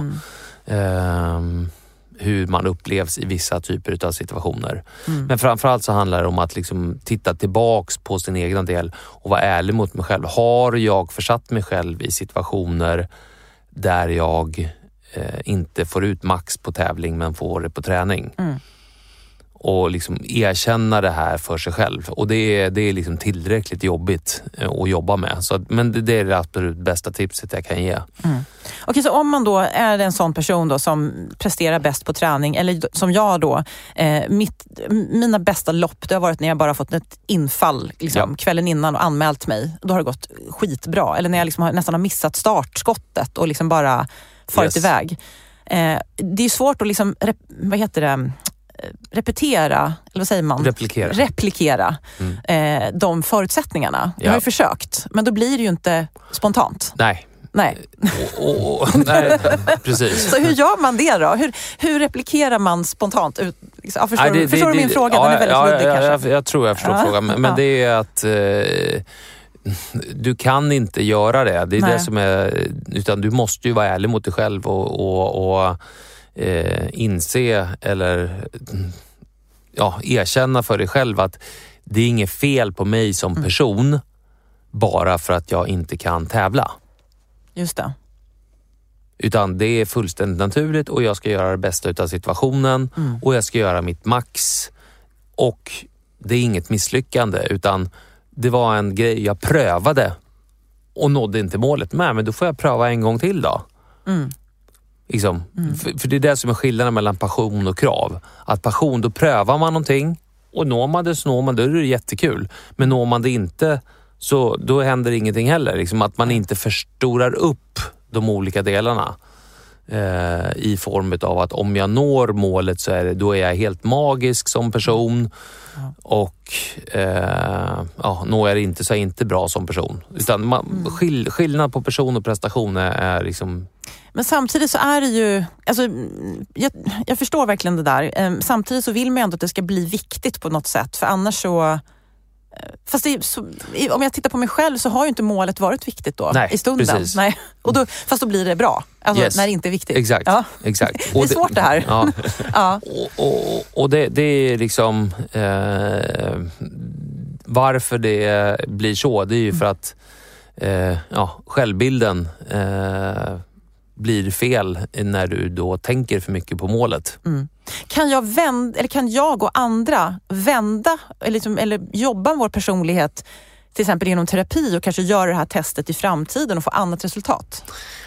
D: Hur man upplevs i vissa typer av situationer. Men framförallt så handlar det om att liksom titta tillbaks på sin egen del och vara ärlig mot mig själv. Har jag försatt mig själv i situationer där jag inte får ut max på tävling men får det på träning? Och liksom erkänna det här för sig själv. Och det är liksom tillräckligt jobbigt att jobba med. Men det är det absolut bästa tipset jag kan ge.
E: Okej, så om man då är en sån person då som presterar bäst på träning, eller som jag då, mina bästa lopp, det har varit när jag bara fått ett infall kvällen innan och anmält mig. Då har det gått skitbra. Eller när jag liksom nästan har missat startskottet och liksom bara farit iväg. Det är svårt att liksom, repetera, eller vad säger man? Replikera de förutsättningarna. Jag har ju försökt, men då blir det ju inte spontant.
D: Nej,
E: Nej.
D: Nej, precis.
E: Så hur gör man det då? Hur replikerar man spontant? Förstår du min fråga?
D: Ja,
E: den är väldigt luddig kanske.
D: Jag tror jag förstår frågan. Men det är att du kan inte göra det. Det är det som är... Utan du måste ju vara ärlig mot dig själv och inse eller erkänna för dig själv att det är inget fel på mig som person bara för att jag inte kan tävla.
E: Just det.
D: Utan det är fullständigt naturligt och jag ska göra det bästa utav situationen och jag ska göra mitt max. Och det är inget misslyckande utan det var en grej jag prövade och nådde inte målet med, men då får jag pröva en gång till då. Liksom. För det är det som är skillnaden mellan passion och krav. Att passion, då prövar man någonting och når man det så når man det, då är det jättekul. Men når man det inte så då händer ingenting heller. Liksom att man inte förstorar upp de olika delarna i form av att om jag når målet så då är jag helt magisk som person och når jag det inte så är jag inte bra som person. Utan skillnad på person och prestation är liksom...
E: Men samtidigt så är det ju... Alltså, jag förstår verkligen det där. Samtidigt så vill man ändå att det ska bli viktigt på något sätt. För annars så... Fast om jag tittar på mig själv så har ju inte målet varit viktigt då.
D: Nej,
E: i stunden.
D: Precis.
E: Nej. Fast då blir det bra. Alltså när det inte är viktigt.
D: Exakt.
E: Ja.
D: Exakt.
E: Det är svårt det här.
D: Ja.
E: Ja.
D: Och det är liksom... varför det blir så, det är ju för att självbilden blir fel när du då tänker för mycket på målet.
E: Kan jag och andra vända eller jobba med vår personlighet till exempel genom terapi och kanske göra det här testet i framtiden och få annat resultat?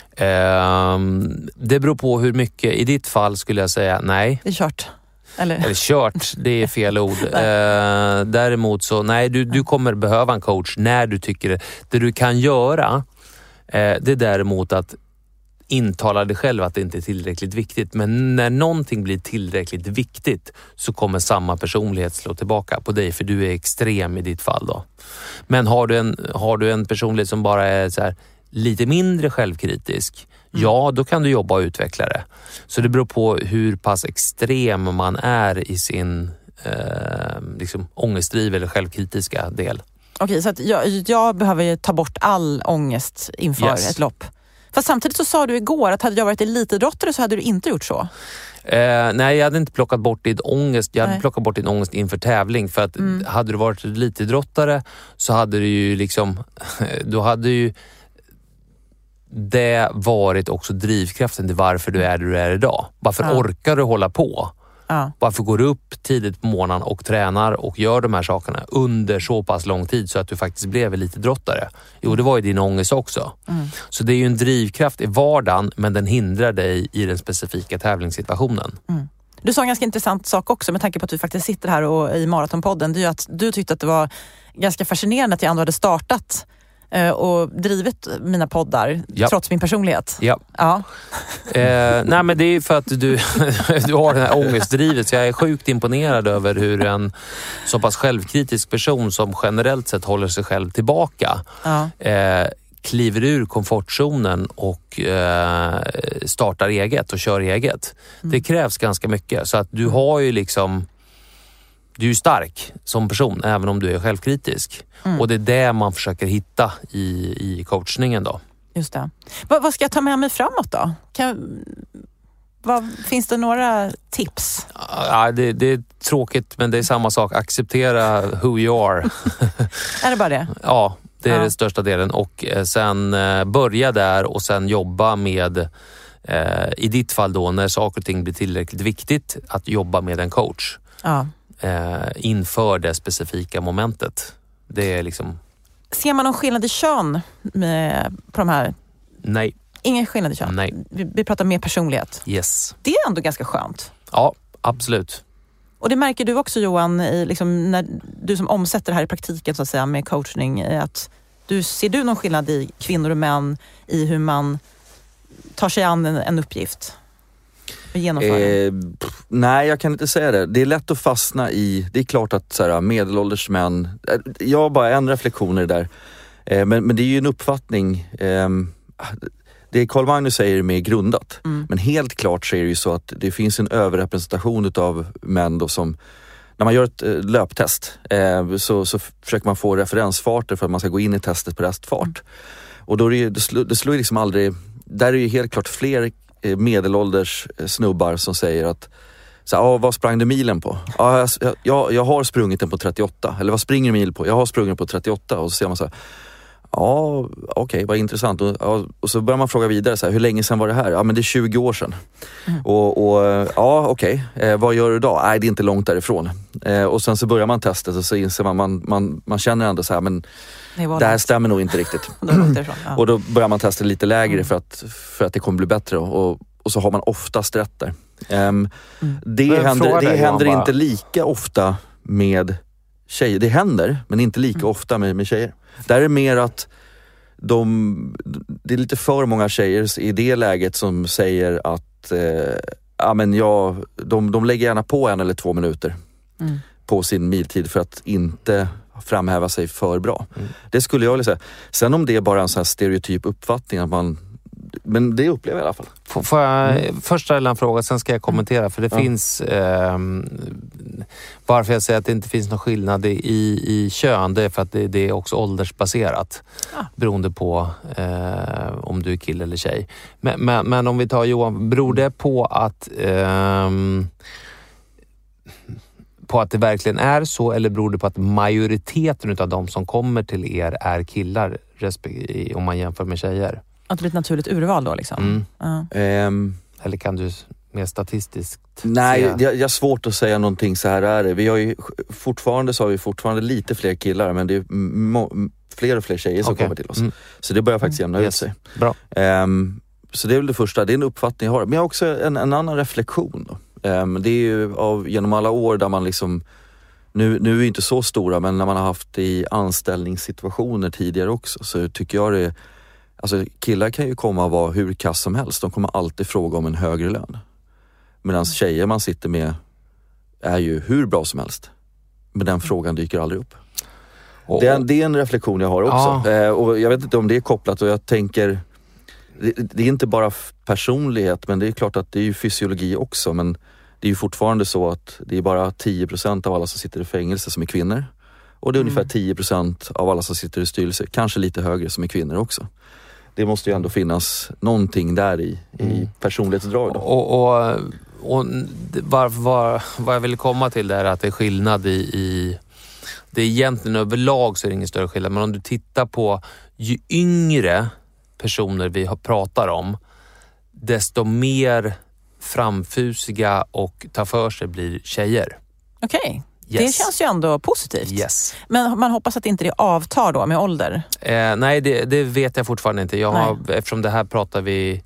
D: Det beror på hur mycket. I ditt fall skulle jag säga nej.
E: Det är kört.
D: Eller kört, det är fel ord. Däremot så, nej, du kommer behöva en coach när du tycker det. Det du kan göra, det är däremot att intala dig själv att det inte är tillräckligt viktigt. Men när någonting blir tillräckligt viktigt så kommer samma personlighet slå tillbaka på dig, för du är extrem i ditt fall då. Men har du en personlighet som bara är så här, lite mindre självkritisk, då kan du jobba och utveckla det. Så det beror på hur pass extrem man är i sin liksom ångestdriv eller självkritiska del.
E: Okej, så att jag behöver ju ta bort all ångest inför ett lopp. Fast samtidigt så sa du igår att hade jag varit elitidrottare så hade du inte gjort så.
D: Nej, jag hade inte plockat bort din ångest. Jag hade plockat bort din ångest inför tävling. För att hade du varit elitidrottare så hade du ju liksom... Då hade ju det varit också drivkraften till varför du är där du är idag. Varför orkar du hålla på? Varför går du upp tidigt på morgonen och tränar och gör de här sakerna under så pass lång tid så att du faktiskt blev elitidrottare? Jo, det var ju din ångest också. Så det är ju en drivkraft i vardagen, men den hindrar dig i den specifika tävlingssituationen.
E: Du sa en ganska intressant sak också med tanke på att vi faktiskt sitter här och i Maratonpodden. Det är ju att du tyckte att det var ganska fascinerande att jag ändå hade startat och drivit mina poddar trots min personlighet. Ja.
D: Nej, men det är för att du har den här ångestdrivet, så jag är sjukt imponerad över hur en så pass självkritisk person som generellt sett håller sig själv tillbaka kliver ur komfortzonen och startar eget och kör eget. Det krävs ganska mycket, så att du har ju liksom... Du är stark som person även om du är självkritisk. Och det är det man försöker hitta i coachningen då.
E: Just det. Vad ska jag ta med mig framåt då? Finns det några tips?
D: Ja, det är tråkigt, men det är samma sak. Acceptera who you are.
E: Är det bara det?
D: Ja, det är den största delen. Och sen börja där och sen jobba med, i ditt fall då, när saker och ting blir tillräckligt viktigt, att jobba med en coach.
E: Ja.
D: Inför det specifika momentet. Det är liksom...
E: Ser man någon skillnad i kön på de här?
D: Nej.
E: Ingen skillnad i kön?
D: Nej.
E: Vi pratar mer personlighet.
D: Yes.
E: Det är ändå ganska skönt.
D: Ja, absolut.
E: Och det märker du också, Johan, när du som omsätter det här i praktiken så att säga med coachning, att ser du någon skillnad i kvinnor och män i hur man tar sig an en uppgift?
F: Nej, jag kan inte säga det. Det är lätt att fastna i... Det är klart att så här, medelålders män... Jag har bara en reflektion i det där. Men det är ju en uppfattning. det Carl Magnus säger är mer grundat. Men helt klart så är det ju så att det finns en överrepresentation av män då som, när man gör ett löptest så försöker man få referensfarter för att man ska gå in i testet på restfart. Och då är det slår liksom aldrig, där är det ju helt klart fler medelålders snubbar som säger att vad sprang du milen på? Jag har sprungit den på 38. Eller vad springer du mil på? Jag har sprungit på 38. Och så ser man så här, okej, vad intressant. Och så börjar man fråga vidare, så här, hur länge sedan var det här? Ja, men det är 20 år sedan. Okej. Vad gör du idag? Nej, det är inte långt därifrån. Och sen så börjar man testet och så inser man känner ändå så här, men det här stämmer nog inte riktigt. Och då börjar man testa lite lägre för att det kommer bli bättre. Och så har man oftast rätt där. Det händer inte lika ofta med tjejer. Det händer, men inte lika ofta med tjejer. Där är det mer att det är lite för många tjejer i det läget som säger att de lägger gärna på 1 eller 2 minuter på sin miltid för att inte framhäva sig för bra. Det skulle jag vilja säga. Sen om det är bara en sån här stereotyp uppfattning att men det upplever jag i alla fall.
D: Får jag först ställa en fråga, sen ska jag kommentera. För det finns, varför jag säger att det inte finns någon skillnad i kön, det är för att det är också åldersbaserat. Beroende på om du är kille eller tjej. Men om vi tar Johan, beror det på att det verkligen är så, eller beror det på att majoriteten av de som kommer till er är killar om man jämför med tjejer?
E: Att det blir ett naturligt urval då liksom?
D: Eller kan du mer statistiskt
F: Nej, jag har svårt att säga någonting, så här är det. Vi har ju fortfarande lite fler killar, men det är fler och fler tjejer som kommer till oss. Så det börjar faktiskt jämna ut sig.
D: Bra.
F: Så det är väl det första, det är en uppfattning jag har. Men jag har också en annan reflektion då. Det är ju genom alla år där man liksom, nu är vi inte så stora, men när man har haft i anställningssituationer tidigare också, så tycker jag det. Alltså killar kan ju komma och vara hur kass som helst. De kommer alltid fråga om en högre lön. Medan tjejer man sitter med är ju hur bra som helst. Men den frågan dyker aldrig upp. Det är en reflektion jag har också. Och jag vet inte om det är kopplat, och jag tänker, det är inte bara personlighet, men det är klart att det är ju fysiologi också. Men det är ju fortfarande så att det är bara 10% av alla som sitter i fängelse som är kvinnor. Och det är ungefär 10% av alla som sitter i styrelse, kanske lite högre, som är kvinnor också. Det måste ju ändå finnas någonting där i personlighetsdrag.
D: Och vad jag vill komma till är att det är skillnad i det är egentligen överlag så är det ingen större skillnad. Men om du tittar på ju yngre personer vi pratar om, desto mer framfusiga och ta för sig blir tjejer.
E: Okej. Yes. Det känns ju ändå positivt.
D: Yes.
E: Men man hoppas att inte det avtar då med ålder?
D: Nej, det vet jag fortfarande inte. Eftersom det här pratar vi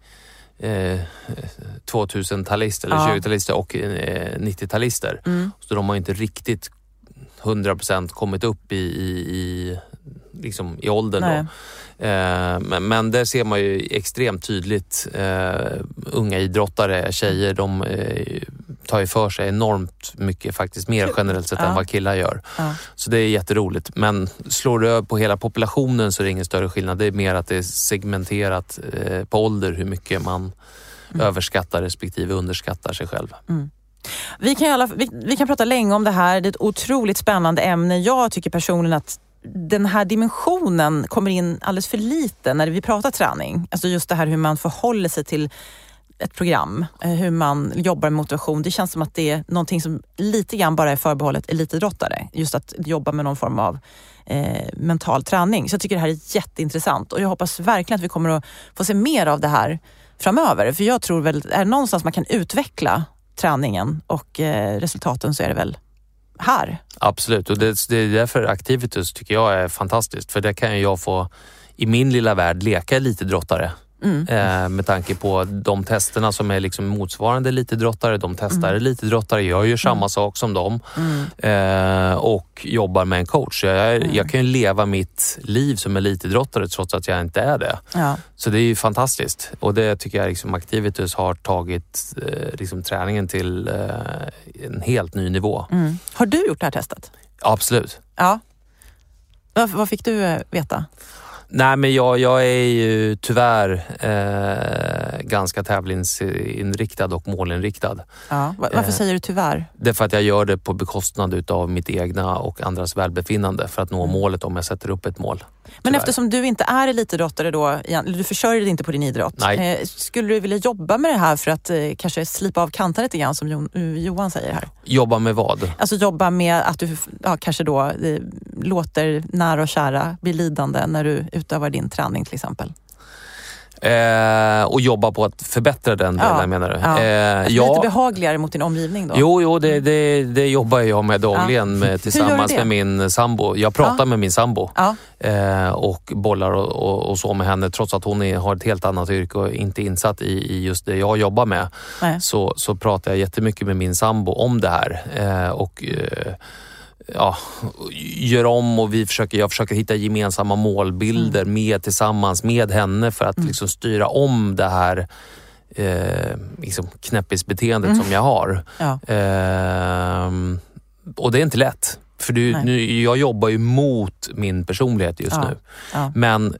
D: 2000-talister eller 20-talister och 90-talister. Så de har inte riktigt 100% kommit upp i åldern då. Men där ser man ju extremt tydligt unga idrottare, tjejer, de tar ju för sig enormt mycket, faktiskt mer generellt sett än vad killar gör. Så det är jätteroligt. Men slår du på hela populationen så är det ingen större skillnad. Det är mer att det är segmenterat på ålder hur mycket man överskattar respektive underskattar sig själv.
E: Vi kan prata länge om det här. Det är ett otroligt spännande ämne. Jag tycker personligen att den här dimensionen kommer in alldeles för lite när vi pratar träning. Alltså just det här hur man förhåller sig till ett program, hur man jobbar med motivation. Det känns som att det är någonting som lite grann bara är förbehållet elitidrottare. Just att jobba med någon form av mental träning. Så jag tycker det här är jätteintressant. Och jag hoppas verkligen att vi kommer att få se mer av det här framöver. För jag tror väl, är det någonstans man kan utveckla träningen och resultaten, så är det väl här.
D: Absolut, och det är därför Activitus tycker jag är fantastiskt. För det kan jag få i min lilla värld leka elitidrottare. Med tanke på de testerna som är liksom motsvarande elitidrottare. De testar elitidrottare, jag gör samma sak som dem. Och jobbar med en coach. Jag kan ju leva mitt liv som elitidrottare trots att jag inte är det. Så det är ju fantastiskt. Och det tycker jag liksom Activitus har tagit liksom träningen till en helt ny nivå.
E: Har du gjort det här testet?
D: Absolut.
E: Ja. Vad fick du veta?
D: Nej, men jag är ju tyvärr ganska tävlingsinriktad och målinriktad.
E: Ja, varför säger du tyvärr?
D: Det är för att jag gör det på bekostnad utav mitt egna och andras välbefinnande för att nå målet om jag sätter upp ett mål.
E: Men
D: Tyvärr.
E: Eftersom du inte är elitidrottare då, du försörjer dig inte på din idrott.
D: Nej.
E: Skulle du vilja jobba med det här för att kanske slipa av kanten lite grann som Johan säger här?
D: Jobba med vad?
E: Alltså jobba med att du kanske då låter nära och kära bli lidande när du utövar din träning till exempel.
D: Och jobba på att förbättra den delen, menar du?
E: Lite behagligare mot din omgivning då?
D: Jo, det jobbar jag med dagligen tillsammans med min sambo. Jag pratar med min sambo och bollar och så med henne, trots att hon har ett helt annat yrke och inte insatt i just det jag jobbar med. Så pratar jag jättemycket med min sambo om det här gör om, och jag försöker hitta gemensamma målbilder tillsammans med henne för att liksom styra om det här liksom knäppisbeteendet som jag har. Och det är inte lätt. För jag jobbar ju mot min personlighet just nu. Men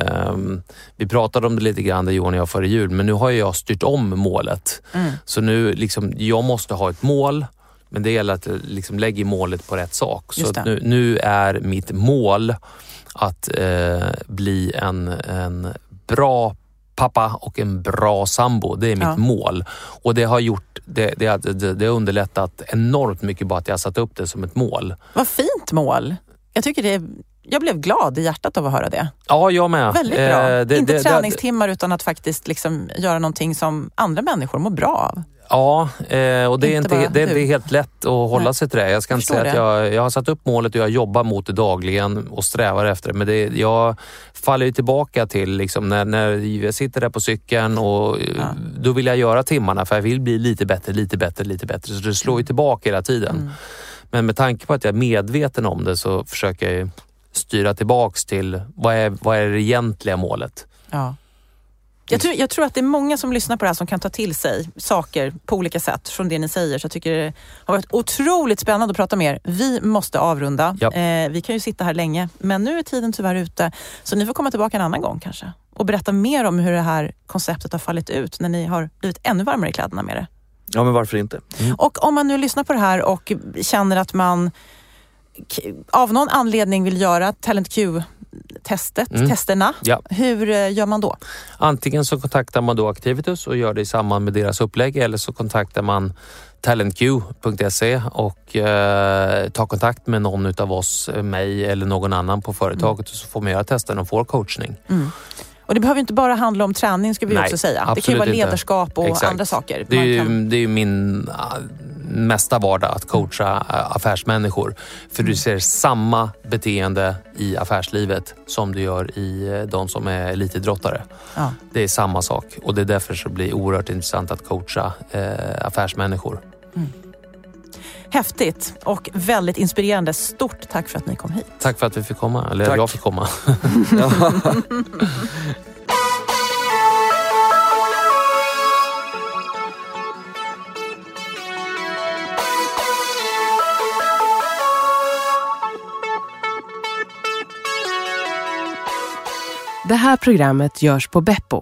D: vi pratade om det lite grann, det Johan och jag före jul, men nu har jag styrt om målet. Så nu liksom, jag måste ha ett mål. Men det gäller att liksom lägga målet på rätt sak. Så nu är mitt mål att bli en bra pappa och en bra sambo. Det är mitt mål. Och det har gjort det har underlättat enormt mycket bara att jag satt upp det som ett mål.
E: Vad fint mål. Jag blev glad i hjärtat av att höra det.
D: Ja, jag med.
E: Väldigt bra. Inte träningstimmar utan att faktiskt liksom göra någonting som andra människor mår bra av.
D: Ja, och det är inte helt lätt att hålla sig till det. Jag ska inte säga att jag har satt upp målet och jag jobbar mot det dagligen och strävar efter det. Men jag faller ju tillbaka till liksom, när jag sitter där på cykeln och då vill jag göra timmarna för jag vill bli lite bättre. Så det slår ju tillbaka hela tiden. Men med tanke på att jag är medveten om det så försöker jag styra tillbaks till vad är det egentliga målet.
E: Ja. Jag tror att det är många som lyssnar på det här som kan ta till sig saker på olika sätt från det ni säger. Så jag tycker det har varit otroligt spännande att prata med er. Vi måste avrunda.
D: Ja.
E: Vi kan ju sitta här länge, men nu är tiden tyvärr ute. Så ni får komma tillbaka en annan gång kanske. Och berätta mer om hur det här konceptet har fallit ut när ni har blivit ännu varmare i kläderna med det.
F: Ja, men varför inte?
E: Och om man nu lyssnar på det här och känner att man av någon anledning vill göra Talent Q-testerna, hur gör man då?
D: Antingen så kontaktar man då Activitus och gör det i samband med deras upplägg, eller så kontaktar man talentq.se och tar kontakt med någon utav oss, mig eller någon annan på företaget, och så får man göra testen och får coachning.
E: Och det behöver inte bara handla om träning, ska vi också säga. Det kan ju vara ledarskap och andra saker.
D: Det är ju min mesta vardag att coacha affärsmänniskor. För du ser samma beteende i affärslivet som du gör i de som är elitidrottare. Ja. Det är samma sak. Och det är därför så blir det oerhört intressant att coacha affärsmänniskor.
E: Häftigt och väldigt inspirerande. Stort tack för att ni kom hit.
D: Tack för att vi fick komma. Eller
F: tack.
D: Jag fick komma.
I: Det här programmet görs på Beppo.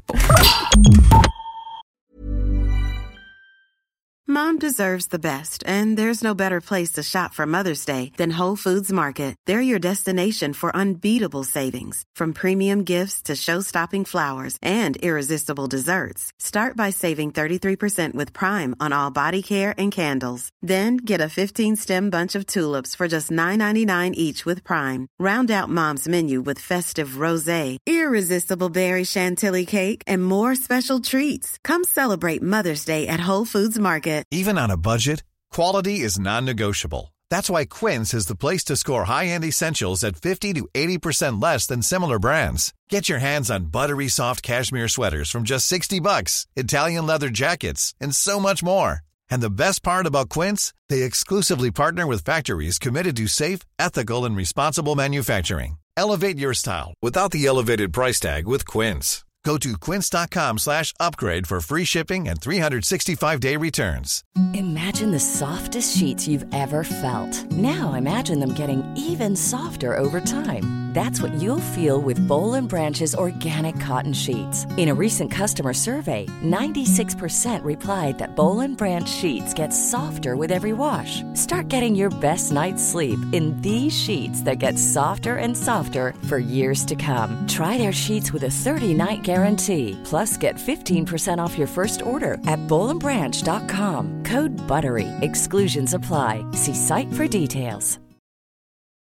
J: Mom deserves the best, and there's no better place to shop for Mother's Day than Whole Foods Market. They're your destination for unbeatable savings, from premium gifts to show-stopping flowers and irresistible desserts. Start by saving 33% with Prime on all body care and candles. Then get a 15-stem bunch of tulips for just $9.99 each with Prime. Round out Mom's menu with festive rosé, irresistible berry chantilly cake, and more special treats. Come celebrate Mother's Day at Whole Foods Market.
C: Even on a budget, quality is non-negotiable. That's why Quince is the place to score high-end essentials at 50 to 80% less than similar brands. Get your hands on buttery soft cashmere sweaters from just $60, Italian leather jackets, and so much more. And the best part about Quince, they exclusively partner with factories committed to safe, ethical, and responsible manufacturing. Elevate your style without the elevated price tag with Quince. Go to quince.com/upgrade for free shipping and 365-day returns.
K: Imagine the softest sheets you've ever felt. Now imagine them getting even softer over time. That's what you'll feel with Boll & Branch's organic cotton sheets. In a recent customer survey, 96% replied that Boll & Branch sheets get softer with every wash. Start getting your best night's sleep in these sheets that get softer and softer for years to come. Try their sheets with a 30-night guarantee. Plus, get 15% off your first order at bollandbranch.com. Code BUTTERY. Exclusions apply. See site for details.